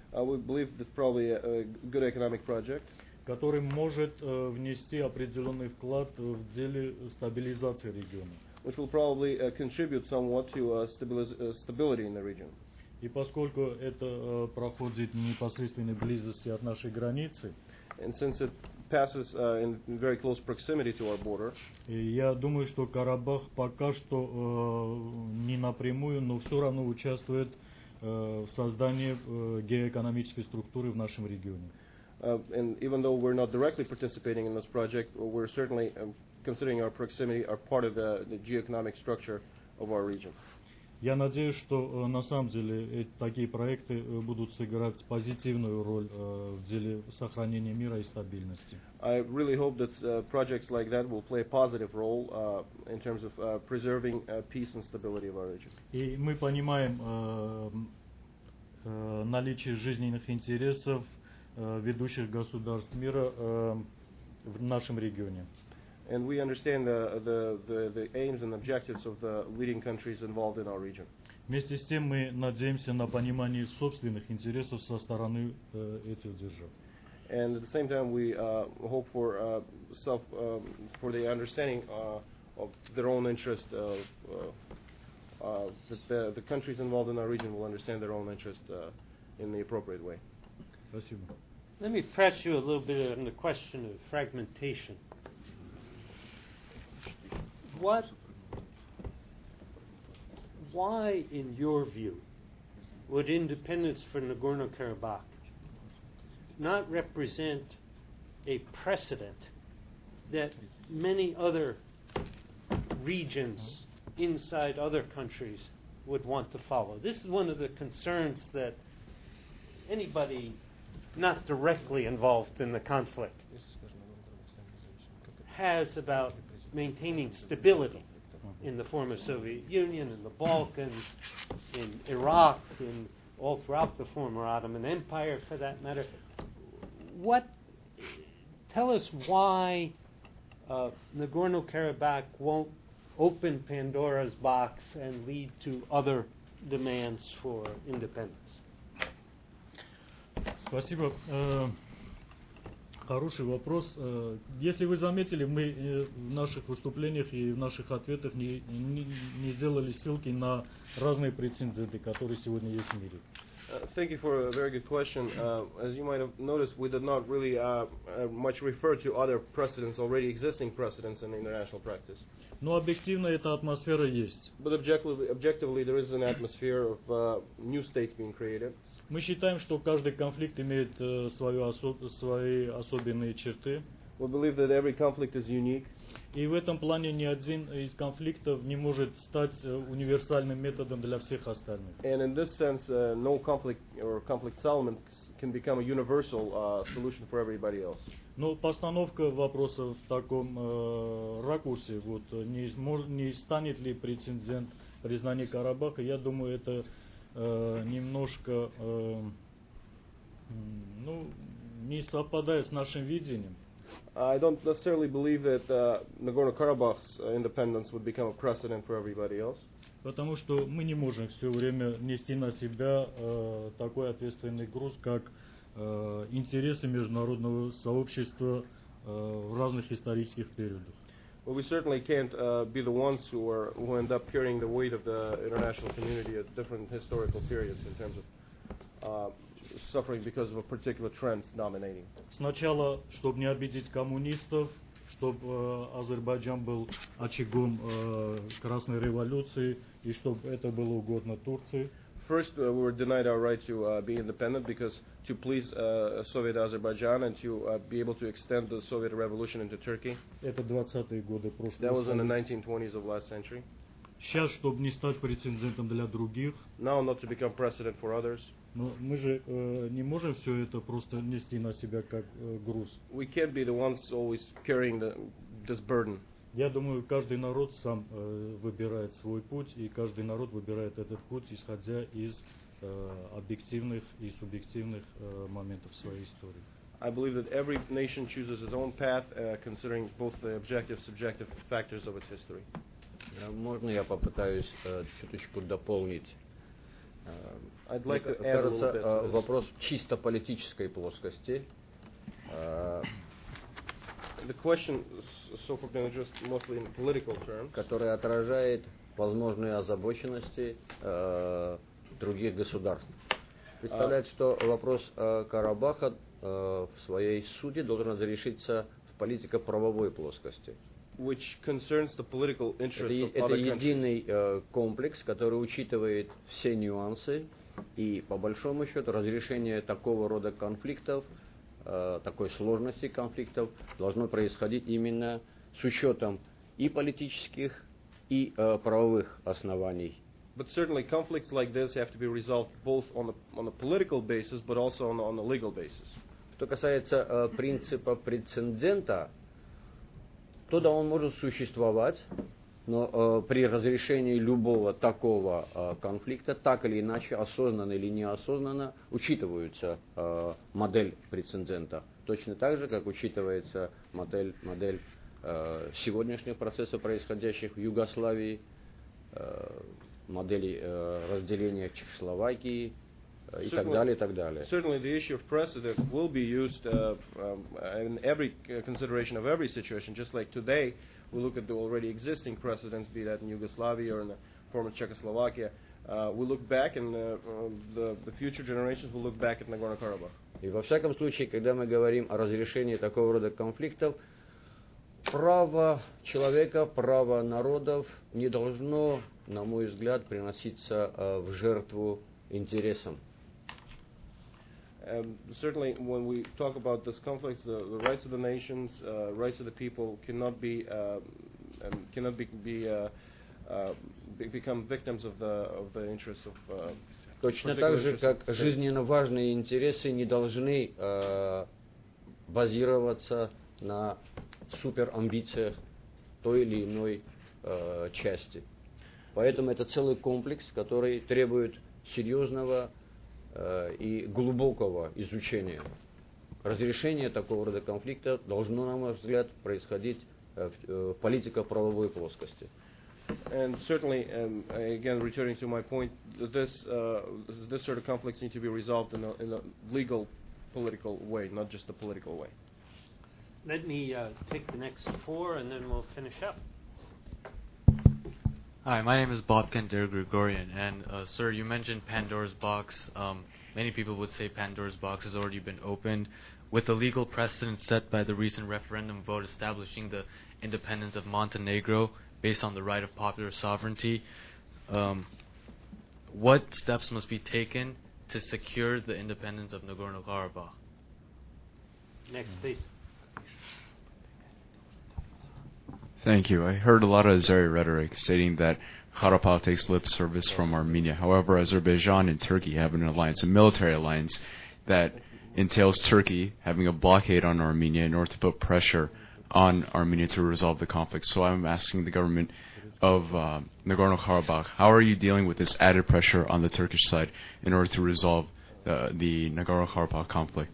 Uh, we believe that's probably a, a good economic project, который может э, внести определенный вклад в деле стабилизации региона. which will probably uh, contribute somewhat to uh, stabiliz- uh, stability in the region. И поскольку это э, проходит в непосредственной близости от нашей границы, And since it passes uh, in very close proximity to our border, и я думаю, что Карабах пока что э, не напрямую, но все равно участвует э, в создании э, геоэкономической структуры в нашем регионе. uh, and even though we're not directly participating in this project, we're certainly, um, considering our proximity, are part of the, the geoeconomic structure of our region. Я надеюсь, что э, на самом деле эти, такие проекты э, будут сыграть позитивную роль э, в деле сохранения мира и стабильности. I really hope that uh, projects like that will play a positive role uh, in terms of uh, preserving uh, peace and stability of our region. И мы понимаем э, э, наличие жизненных интересов э, ведущих государств мира э, в нашем регионе. And we understand the, the, the, the aims and objectives of the leading countries involved in our region. Вместе с тем мы надеемся на понимание собственных интересов со стороны э, этих держав. And at the same time, we uh, hope for uh, self, um, for the understanding uh, of their own interest. Uh, uh, uh, that the, the countries involved in our region will understand their own interest uh, in the appropriate way. Спасибо. Let me press you a little bit on the question of fragmentation. What, why, in your view, would independence for Nagorno-Karabakh not represent a precedent that many other regions inside other countries would want to follow? This is one of the concerns that anybody not directly involved in the conflict has about maintaining stability in the former Soviet Union, in the Balkans, in Iraq, in all throughout the former Ottoman Empire, for that matter. What? Tell us why uh, Nagorno-Karabakh won't open Pandora's box and lead to other demands for independence. Спасибо. Хороший вопрос. Если вы заметили, мы в наших выступлениях и в наших ответах не, не, не сделали ссылки на разные прецеденты, которые сегодня есть в мире. Uh, thank you for a very good question. Uh, as you might have noticed, we did not really uh, uh, much refer to other precedents, already existing precedents in international practice. Но объективно эта атмосфера есть. But objectively, objectively there is an atmosphere of uh, new states being created. Мы считаем, что каждый конфликт имеет э, свою осо- свои особенные черты. We believe that every conflict is unique. И в этом плане ни один из конфликтов не может стать э, универсальным методом для всех остальных. And in this sense, uh, no conflict or conflict settlement can become a universal uh, solution for everybody else. Но постановка вопроса в таком э, ракурсе, вот, не, мож, не станет ли прецедент признания Карабаха, я думаю, это э, немножко э, ну, не совпадает с нашим видением. I don't necessarily believe that uh, Nagorno-Karabakh's uh, independence would become a precedent for everybody else. Потому что мы не можем все время нести на себя э, такой ответственный груз, как э, интересы международного сообщества э, в разных исторических периодах. Well, we certainly can't uh, be the ones who are who end up carrying the weight of the international community at different historical periods in terms of uh, suffering because of a particular trend dominating. Сначала, чтобы не обидеть коммунистов, чтобы э, Азербайджан был очагом э, Красной революции и чтобы это было угодно Турции. First, uh, we were denied our right to uh, be independent because to please uh, Soviet Azerbaijan and to uh, be able to extend the Soviet revolution into Turkey. Это двадцатые годы прошлого That was in the столетия. nineteen twenties of last century. Сейчас, чтобы не стать прецедентом для других, Now, not to become precedent for others. но мы же э, не можем все это просто нести на себя как э, груз. We can't be the ones always carrying the, this burden. Я думаю, каждый народ сам э, выбирает свой путь, и каждый народ выбирает этот путь, исходя из э, объективных и субъективных э, моментов своей истории. I believe that every nation chooses its own path, uh, considering both the objective, subjective factors of its history. Можно я попытаюсь э, чуточку дополнить I'd like Мне to add a little кажется, bit э, to this. вопрос чисто политической плоскости. Э, The question s- so far been addressed mostly in political terms, который отражает возможные озабоченности э, других государств. Представляет, что вопрос э, Карабаха э, в своей сути должен разрешиться в политико-правовой плоскости. which concerns the political interest Это, of это other countries. единый э, комплекс, который учитывает все нюансы, и по большому счету разрешение такого рода конфликтов, э, такой сложности конфликтов должно происходить именно с учетом и политических, и э, правовых оснований. But certainly conflicts like this have to be resolved both on a, on a political basis, but also on a, on a legal basis. Что касается э, принципа прецедента, то да, он может существовать, но э, при разрешении любого такого э, конфликта, так или иначе, осознанно или неосознанно, учитывается э, модель прецедента. Точно так же, как учитывается модель, модель э, сегодняшних процессов, происходящих в Югославии, э, модели э, разделения Чехословакии, и так далее, и так далее. Certainly the issue of precedent will be used uh, um, in every uh, consideration of every situation, just like today we look at the already existing precedents, be that in Yugoslavia or in the former Czechoslovakia. Uh, we look back, and uh, uh, the, the future generations will look back at Nagorno-Karabakh. И во всяком случае, когда мы говорим о разрешении такого рода конфликтов, право человека, право народов не должно, на мой взгляд, приноситься э, в жертву интересам. Um, certainly, when we talk about this conflict, the, the rights of the nations, uh, rights of the people cannot be uh, um, cannot be, be, uh, uh, be become victims of the of the interests of. Uh, Точно так же, как жизненно важные интересы не должны э, базироваться на суперамбициях той или иной э, части. Поэтому это целый комплекс, который требует серьезного и глубокого изучения. Разрешение такого рода конфликта должно, на мой взгляд, происходить в политико-правовой плоскости. And certainly, um, again, returning to my point, this uh, this sort of conflicts need to be resolved in a, in a legal, political way, not just a political way. Let me uh, take the next four, and then we'll finish up. Hi, my name is Bob Kenter Gregorian, and uh, sir, you mentioned Pandora's box. Um, many people would say Pandora's box has already been opened. With the legal precedent set by the recent referendum vote establishing the independence of Montenegro based on the right of popular sovereignty, um, what steps must be taken to secure the independence of Nagorno-Karabakh? Next, please. Thank you. I heard a lot of Azeri rhetoric stating that Karabakh takes lip service from Armenia. However, Azerbaijan and Turkey have an alliance, a military alliance, that entails Turkey having a blockade on Armenia in order to put pressure on Armenia to resolve the conflict. So I'm asking the government of uh, Nagorno-Karabakh, how are you dealing with this added pressure on the Turkish side in order to resolve uh, the Nagorno-Karabakh conflict?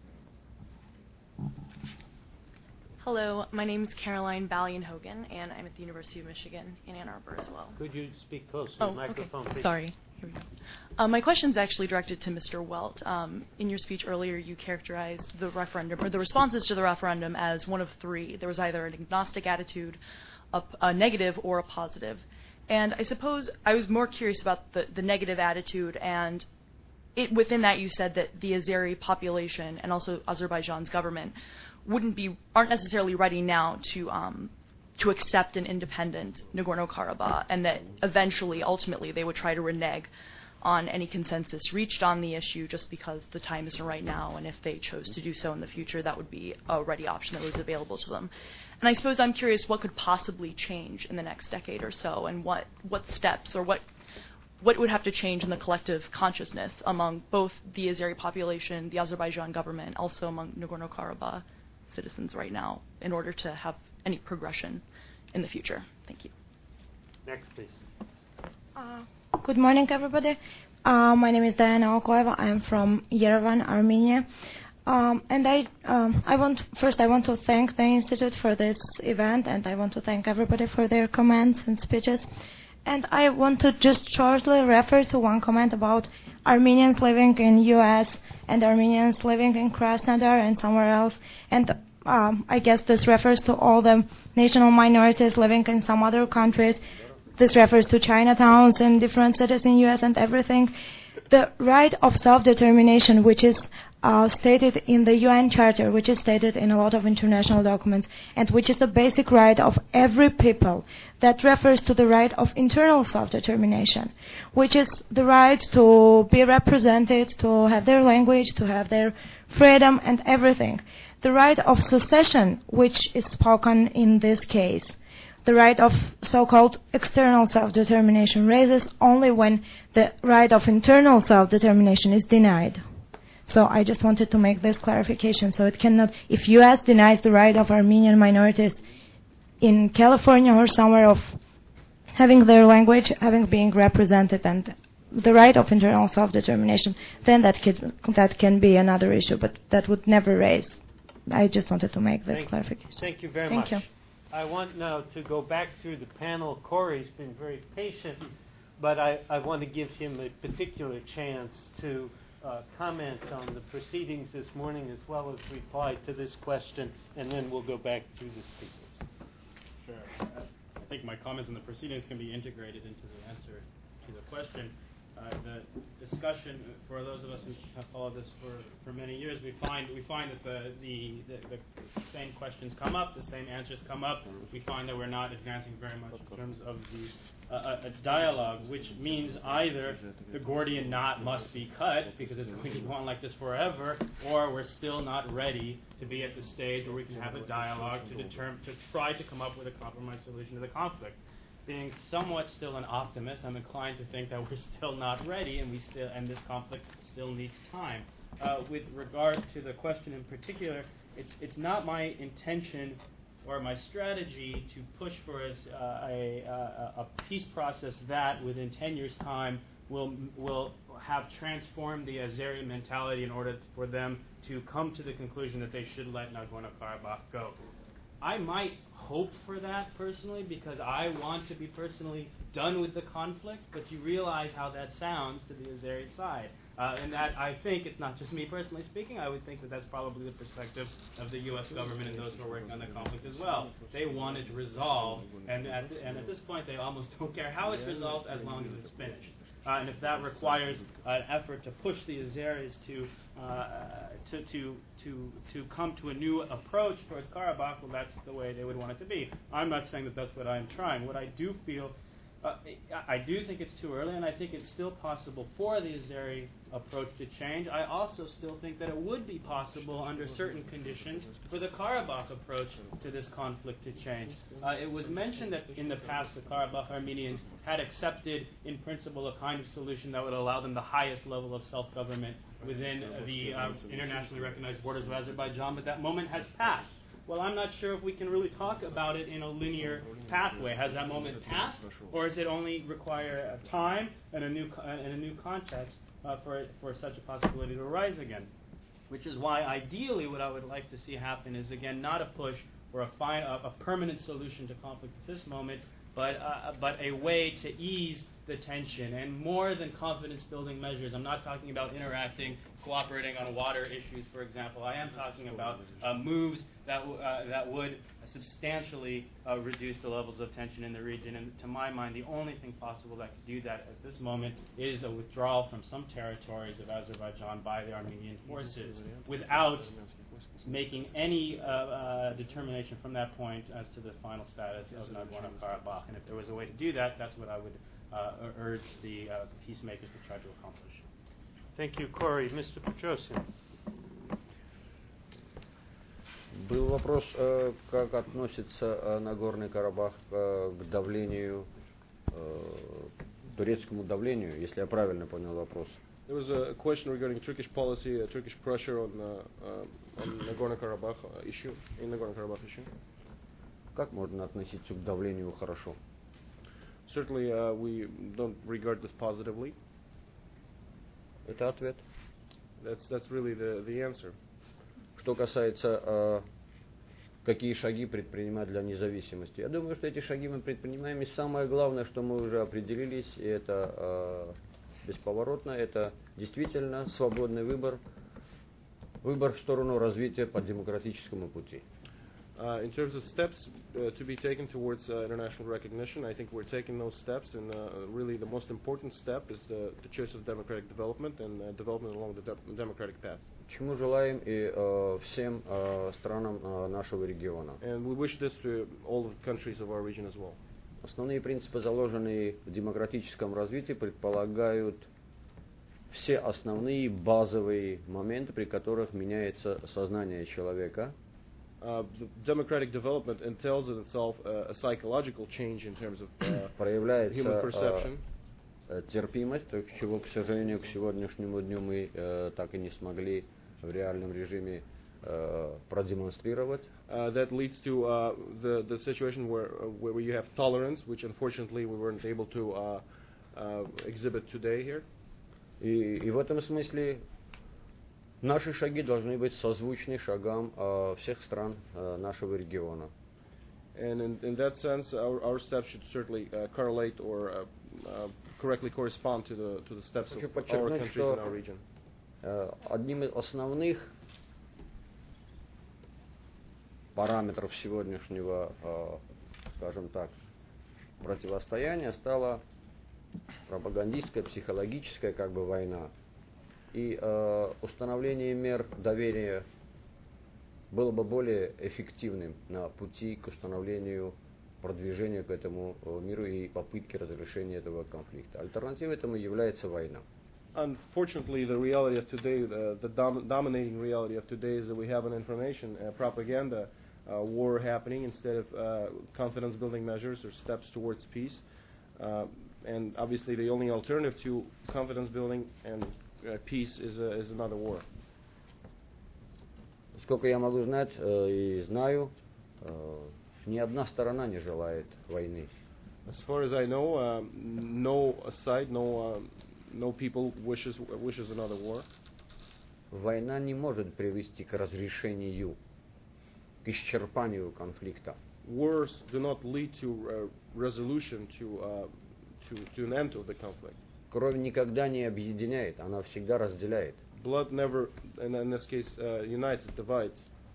Hello, my name is Caroline Ballion-Hogan, and I'm at the University of Michigan in Ann Arbor as well. Could you speak closer to Oh, the microphone, okay. please? Sorry. Here we go. Uh, my question is actually directed to Mister Welt. Um, in your speech earlier, you characterized the referendum, or the responses to the referendum, as one of three. There was either an agnostic attitude, a, a negative, or a positive. And I suppose I was more curious about the, the negative attitude, and it, within that you said that the Azeri population and also Azerbaijan's government wouldn't be aren't necessarily ready now to um, to accept an independent Nagorno-Karabakh, and that eventually, ultimately, they would try to renege on any consensus reached on the issue just because the time isn't right now, and if they chose to do so in the future, that would be a ready option that was available to them. And I suppose I'm curious what could possibly change in the next decade or so, and what, what steps or what what would have to change in the collective consciousness among both the Azeri population, the Azerbaijan government, also among Nagorno-Karabakh citizens right now, in order to have any progression in the future. Thank you. Next, please. Uh, good morning, everybody. Uh, my name is Diana Okoeva. I'm from Yerevan, Armenia. Um, and I, um, I want first I want to thank the Institute for this event, and I want to thank everybody for their comments and speeches. And I want to just shortly refer to one comment about Armenians living in U S and Armenians living in Krasnodar and somewhere else. And um, I guess this refers to all the national minorities living in some other countries. This refers to Chinatowns in different cities in U S and everything. The right of self-determination, which is uh, stated in the U N Charter, which is stated in a lot of international documents, and which is the basic right of every people, that refers to the right of internal self-determination, which is the right to be represented, to have their language, to have their freedom and everything. The right of secession, which is spoken in this case, the right of so-called external self-determination raises only when the right of internal self-determination is denied. So I just wanted to make this clarification. So it cannot, if U S denies the right of Armenian minorities in California or somewhere of having their language, having being represented, and the right of internal self-determination, then that could, that can be another issue, but that would never raise. I just wanted to make this Thank clarification. Thank you very Thank much. you. I want now to go back through the panel. Corey's been very patient, but I, I want to give him a particular chance to uh, comment on the proceedings this morning as well as reply to this question, and then we'll go back through the speakers. Sure. I think my comments on the proceedings can be integrated into the answer to the question. Uh, the discussion, for those of us who have followed this for, for many years, we find we find that the, the, the, the same questions come up, the same answers come up. We find that we're not advancing very much in terms of the uh, a dialogue, which means either the Gordian knot must be cut because it's going to go on like this forever, or we're still not ready to be at the stage where we can have a dialogue to determine to try to come up with a compromise solution to the conflict. Being somewhat still an optimist, I'm inclined to think that we're still not ready, and we still and this conflict still needs time. Uh, with regard to the question in particular, it's it's not my intention or my strategy to push for a, a, a, a peace process that within ten years' time will will have transformed the Azeri mentality in order for them to come to the conclusion that they should let Nagorno-Karabakh go. I might hope for that personally because I want to be personally done with the conflict, but you realize how that sounds to the Azeri side. Uh, and that I think it's not just me personally speaking. I would think that that's probably the perspective of the U S government and those who are working on the conflict as well. They want it resolved, and at, and at this point they almost don't care how it's resolved as long as it's finished. Uh, and if that requires an effort to push the Azeris to, uh, to, to, to, to come to a new approach towards Karabakh, well, that's the way they would want it to be. I'm not saying that that's what I'm trying. What I do feel, uh, I do think it's too early, and I think it's still possible for the Azeri approach to change. I also still think that it would be possible under certain conditions for the Karabakh approach to this conflict to change. Uh, it was mentioned that in the past the Karabakh Armenians had accepted in principle a kind of solution that would allow them the highest level of self-government within the uh, internationally recognized borders of Azerbaijan, but that moment has passed. Well, I'm not sure if we can really talk about it in a linear pathway. Has that moment passed, or does it only require time and a new co- and a new context uh, for for such a possibility to arise again? Which is why, ideally, what I would like to see happen is again not a push for a, fi- a, a permanent solution to conflict at this moment, but uh, but a way to ease the tension and more than confidence-building measures. I'm not talking about interacting, cooperating on water issues, for example. I am talking about uh, moves that w- uh, that would substantially uh, reduce the levels of tension in the region. And to my mind, the only thing possible that could do that at this moment is a withdrawal from some territories of Azerbaijan by the Armenian forces, without making any uh, uh, determination from that point as to the final status of Nagorno-Karabakh. And if there was a way to do that, that's what I would uh, urge the uh, peacemakers to try to accomplish. Thank you, Corey. Mister Petrosian. Был вопрос, э, как относится э, Нагорный Карабах э, к давлению, э, турецкому давлению, если я правильно понял вопрос. There was a question regarding Turkish policy, uh, Turkish pressure on, uh, uh, on Nagorno-Karabakh uh, issue, in Nagorno-Karabakh issue. Как можно относиться к давлению хорошо? Certainly, uh, we don't regard this positively. Это ответ. That's that's really the the answer. Что касается э, какие шаги предпринимать для независимости. Я думаю, что эти шаги мы предпринимаем, и самое главное, что мы уже определились, и это э, бесповоротно, это действительно свободный выбор, выбор в сторону развития по демократическому пути. Uh, in terms of steps uh, to be taken towards uh, international recognition, I think we're taking those steps, and uh, really the most important step is the, the choice of democratic development and uh, development along the de democratic path. Чему желаем и э, всем э, странам э, нашего региона. And we wish this to all of the countries of our region as well. Основные принципы, заложенные в демократическом развитии, предполагают все основные базовые моменты, при которых меняется сознание человека. Uh, the democratic development entails in itself uh, a psychological change in terms of uh, проявляется human perception. Uh, терпимость, чего, к сожалению, к сегодняшнему дню мы uh, так и не смогли в реальном режиме uh, продемонстрировать. Uh, that leads to uh, the the situation where uh, where you have tolerance, which unfortunately we weren't able to uh, uh, exhibit today here. И, и в этом смысле наши шаги должны быть созвучны шагам uh, всех стран uh, нашего региона. And in, in that sense, our, our steps should certainly uh, correlate or uh, uh, correctly correspond to the to the steps of our countries in our region. Uh, одним из основных параметров сегодняшнего, uh, скажем так, противостояния стала пропагандистская, психологическая как бы война. И э, установление мер доверия было бы более эффективным на пути к установлению продвижения к этому миру и попытки разрешения этого конфликта. Альтернативой этому является война. Unfortunately, the reality of today, the, the dom dominating reality of today is that we have an information uh, propaganda uh, war happening instead of uh, confidence-building measures or steps towards peace. Uh, and obviously, the only alternative to confidence-building and Uh, peace is, a, is another war. Сколько я могу знать э, и знаю, э, ни одна сторона не желает войны. As far as I know, uh, no side, no, uh, no people wishes wishes another war. Война не может привести к разрешению, к исчерпанию конфликта. Wars do not lead to uh, resolution, to, uh, to to an end of the conflict. Кровь никогда не объединяет, она всегда разделяет. Blood never, and in this case, uh, unites, it divides.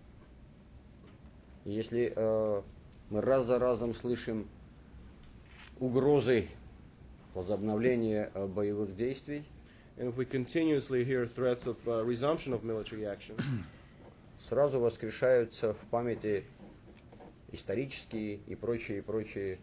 Если э, мы раз за разом слышим угрозы возобновления э, боевых действий, and if we continuously hear threats of uh, resumption of military action, сразу воскрешаются в памяти исторические и прочие, и прочие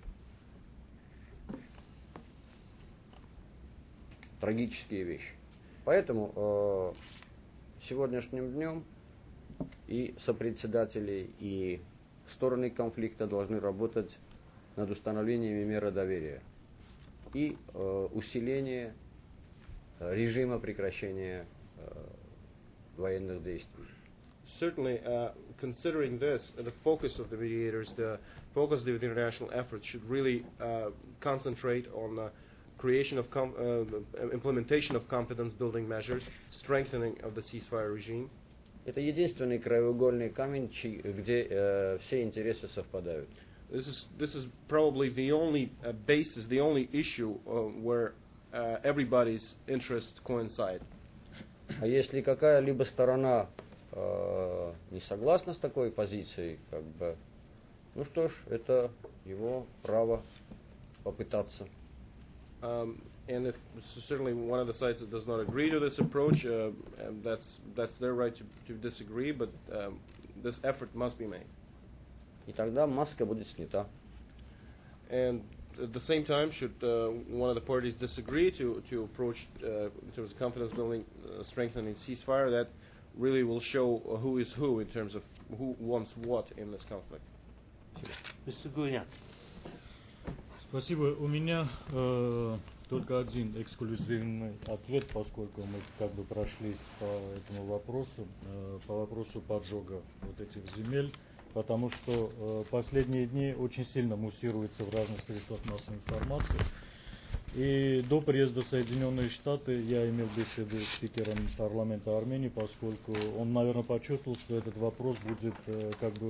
трагические вещи. Поэтому э, сегодняшним днем и сопредседатели, и стороны конфликта должны работать над установлением меры доверия и э, усиление режима прекращения э, военных действий. Certainly, uh, considering this, uh, the focus of the mediators, the focus of the international efforts should really uh, concentrate on uh, creation of com uh, implementation of confidence-building measures, strengthening of the ceasefire regime. Это единственный краеугольный камень, где э, все интересы совпадают. This is this is probably the only uh, basis, the only issue uh, where uh, everybody's interests coincide. А если какая-либо сторона э, не согласна с такой позицией, как бы, ну что ж, это его право попытаться. Um, and if certainly one of the sides that does not agree to this approach, uh, and that's that's their right to, to disagree, but um, this effort must be made. И тогда маска будет снята. And at the same time, should uh, one of the parties disagree to to approach uh, in terms of confidence building, uh, strengthening ceasefire, that really will show uh, who is who in terms of who wants what in this conflict. Mister Gulian. Спасибо. У меня э, только один эксклюзивный ответ, поскольку мы как бы прошлись по этому вопросу, э, по вопросу поджога вот этих земель, потому что э, последние дни очень сильно муссируется в разных средствах массовой информации. И до приезда в Соединенные Штаты я имел беседу с спикером парламента Армении, поскольку он, наверное, почувствовал, что этот вопрос будет э, как бы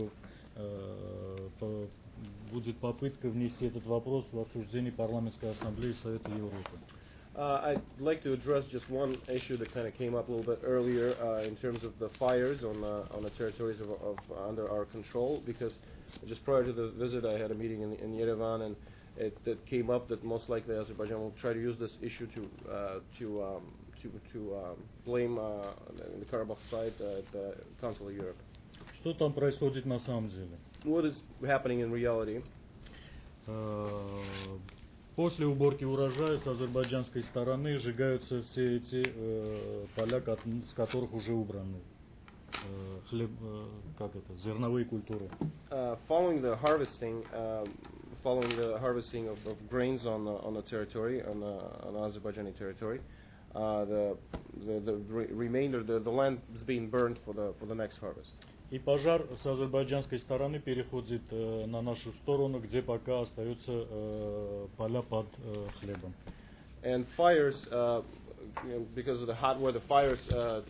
э, по, будет попытка внести этот вопрос в обсуждение парламентской ассамблеи Совета Европы. Uh, I'd like to address just one issue that kind of came up a little bit earlier uh, in terms of the fires on uh, on the territories of, of uh, under our control. Because just prior to the visit, I had a meeting in, in Yerevan, and it, it came up that most likely Azerbaijan will try to use this issue to uh, to um, to to um, blame uh, the Karabakh side uh, the Council of Europe. Что там происходит на самом деле? What is happening in reality? После уборки урожая с азербайджанской стороны сжигаются все эти э, поля, с которых уже убраны э, хлеб, э, как это, зерновые культуры. Uh, following the harvesting, uh, following the harvesting of, of grains on the on the territory, on the on Azerbaijani territory, uh, the the, the re remainder, the, the land is being burned for the for the next harvest. И пожар с азербайджанской стороны переходит э, на нашу сторону, где пока остаются э, поля под э, хлебом. And fires, uh, because of the hot weather, fires uh,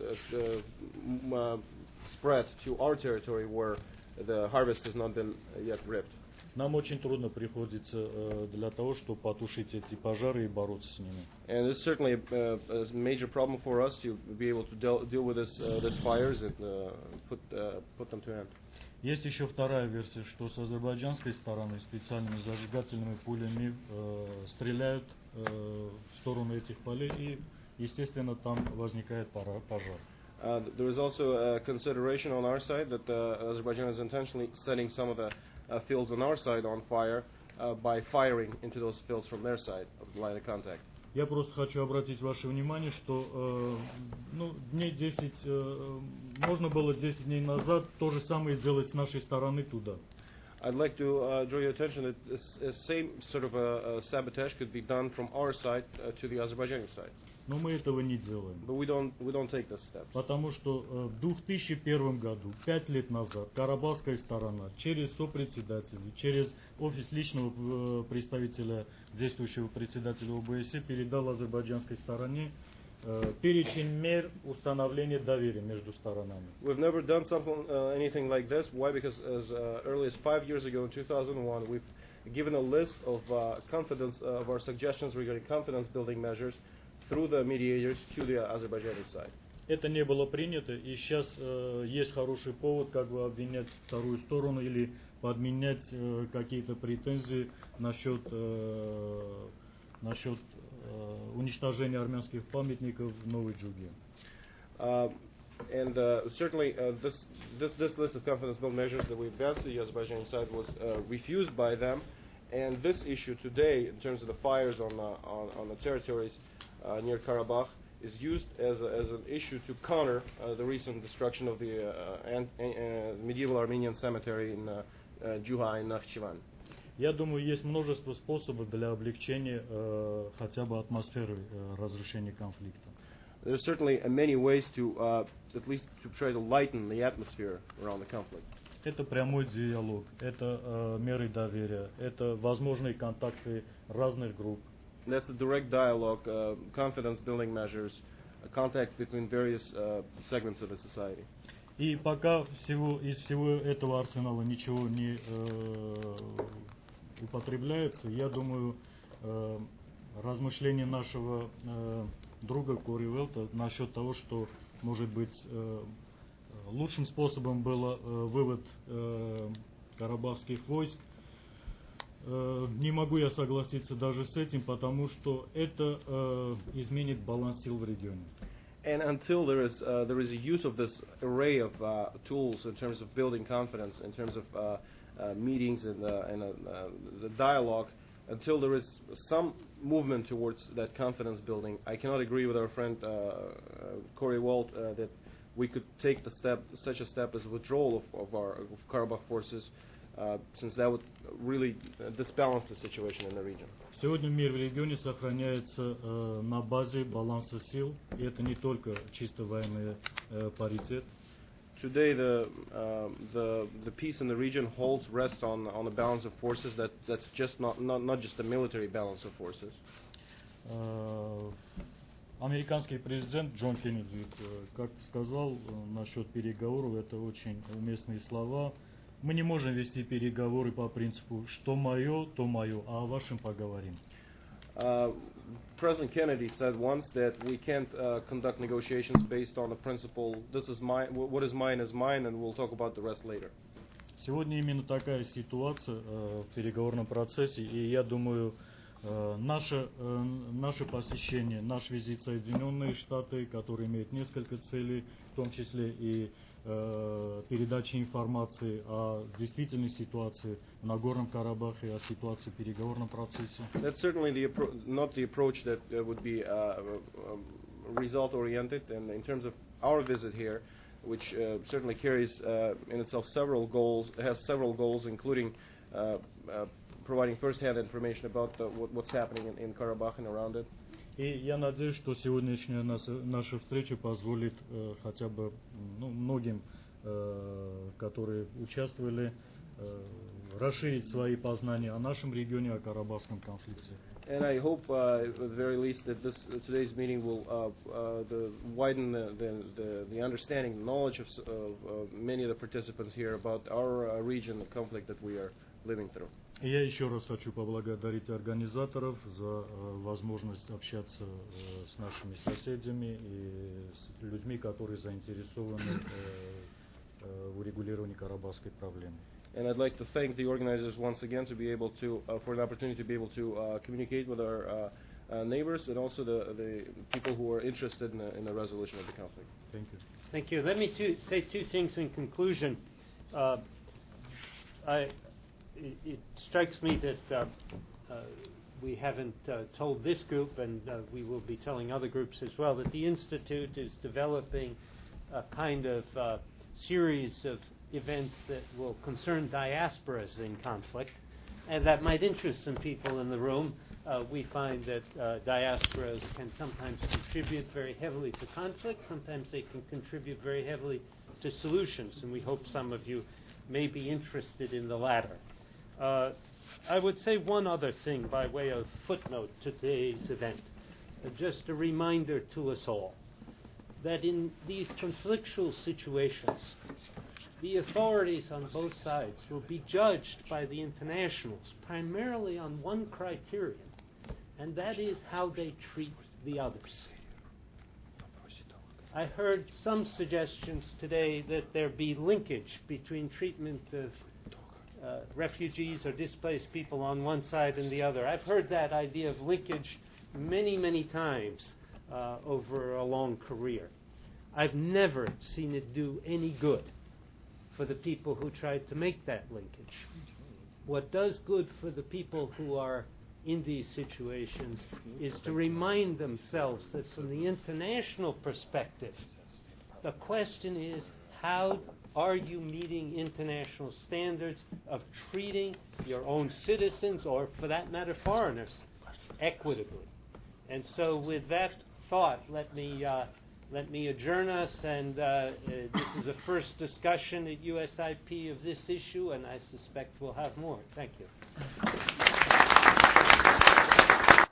uh, uh, spread to our territory where the harvest has not been yet ripped. Нам очень трудно приходится э, для того, чтобы потушить эти пожары и бороться с ними. And it's certainly a, a major problem for us to be able to deal, deal with this, uh, this fires and uh, put, uh, put them to end. Есть еще вторая версия, что с азербайджанской стороны специальными зажигательными пулями э, стреляют э, в сторону этих полей, и, естественно, там возникает пожар. Uh, there is also a consideration on our side that uh, Azerbaijan is intentionally setting some of the uh, fields on our side on fire uh, by firing into those fields from their side of the line of contact. Я просто хочу обратить ваше внимание, что э, ну, дней десять, э, можно было десять дней назад то же самое сделать с нашей стороны туда. I'd like to uh, draw your attention that this, this same sort of a, a sabotage could be done from our side uh, to the Azerbaijani side. Но мы этого не делаем. But we don't, we don't take this step. Потому что э, в две тысячи первом году, пять лет назад, карабахская сторона через сопредседателей, через офис личного э, представителя, действующего председателя ОБСЕ, передал азербайджанской стороне э, перечень мер установления доверия между сторонами. We've never done something, uh, anything like this. Why? Because as uh, early as five years ago in two thousand one, we've given a list of uh, confidence uh, of our suggestions regarding confidence building measures through the mediators to the Azerbaijani side. Это не было принято, и сейчас э, есть хороший повод как бы обвинять вторую сторону или подменять э, какие-то претензии насчет, э, насчет э, уничтожения армянских памятников в Новой Джуге. Uh, and uh, certainly uh, this, this, this list of confidence building measures that we advanced to the Azerbaijani side was uh, refused by them, and this issue today, in terms of the fires on, uh, on, on the territories Uh, near Karabakh, is used as, a, as an issue to counter uh, the recent destruction of the uh, an, uh, medieval Armenian cemetery in uh, uh, Juha in Nakhchivan. Я думаю, есть множество способов для облегчения э, хотя бы атмосферы э, разрешения конфликта. There's certainly uh, many ways to, uh, at least to try to lighten the atmosphere around the conflict. Это прямой диалог, это э, меры доверия, это возможные контакты разных групп. That's a direct dialogue, uh, confidence-building measures, uh, contact between various uh, segments of the society. И пока всего, из всего этого арсенала ничего не э, употребляется, я думаю, э, размышления нашего э, друга Кори Уэлта насчет того, что, может быть, э, лучшим способом было э, вывод э, карабахских войск, не могу я согласиться даже с этим, потому что это э, изменит баланс сил в регионе. And until there is uh, there is a use of this array of uh, tools in terms of building confidence, in terms of uh, uh, meetings and, uh, and uh, uh, the dialogue, until there is some movement towards that confidence building, I cannot agree with our friend uh, uh, Corey Walt uh, that we could take the step, such a step as withdrawal of, of our of Karabakh forces. Uh, since that would really uh, disbalance the situation in the region. Сегодня мир в регионе сохраняется э, на базе баланса сил, и это не только чисто военный э, паритет. Today, the, uh, the the peace in the region holds rests on on a balance of forces that that's just not not not just a military balance of forces. Э, Американский президент Джон Кеннеди как-то сказал э, насчет переговоров, это очень уместные слова. Мы не можем вести переговоры по принципу «что мое, то мое, а о вашем поговорим». Uh, President Kennedy said once that we can't uh, conduct negotiations based on the principle "this is mine, what is mine is mine, and we'll talk about the rest later." Сегодня именно такая ситуация э, в переговорном процессе, и я думаю, э, наше, э, наше посещение, наш визит в Соединенные Штаты, который имеет несколько целей, в том числе и э, передача информации о действительной ситуации в Нагорном Карабахе, о ситуации в переговорном процессе. That's certainly the appro- not the approach that uh, would be uh, uh, result-oriented, and in terms of our visit here, which uh, certainly carries uh, in itself several goals, has several goals, including uh, uh, providing first-hand information about the, what, what's happening in, in Karabakh and around it. И я надеюсь, что сегодняшняя наша, наша встреча позволит э, хотя бы ну, многим, э, которые участвовали, э, расширить свои познания о нашем регионе, о Карабахском конфликте. And I hope, uh, at the very least, that this uh, today's meeting will uh, uh, the widen the, the, the, the understanding, the knowledge of, of uh, many of the participants here about our uh, region, the conflict that we are living through. И я еще раз хочу поблагодарить организаторов за э, возможность общаться э, с нашими соседями и с людьми, которые заинтересованы э, э, в урегулировании карабахской проблемы. And I'd like to thank the organizers once again to be able to, uh, for an opportunity to be able to uh, communicate with our uh, uh, neighbors and also the, the people who are interested in the, in the resolution of the conflict. Thank you. Thank you. Let me two, say two things in conclusion. Uh, I, it, it strikes me that uh, uh, we haven't uh, told this group, and uh, we will be telling other groups as well, that the Institute is developing a kind of uh, series of events that will concern diasporas in conflict, and that might interest some people in the room. Uh, we find that uh, diasporas can sometimes contribute very heavily to conflict, sometimes they can contribute very heavily to solutions, and we hope some of you may be interested in the latter. Uh, I would say one other thing by way of footnote to today's event, uh, just a reminder to us all that in these conflictual situations, the authorities on both sides will be judged by the internationals primarily on one criterion, and that is how they treat the others. I heard some suggestions today that there be linkage between treatment of uh, refugees or displaced people on one side and the other. I've heard that idea of linkage many, many times uh, over a long career. I've never seen it do any good for the people who tried to make that linkage. What does good for the people who are in these situations is to remind themselves that from the international perspective, the question is, how are you meeting international standards of treating your own citizens, or for that matter foreigners, equitably? And so with that thought, let me uh, Let me adjourn us, and uh, uh, this is a first discussion at U S I P of this issue, and I suspect we'll have more. Thank you.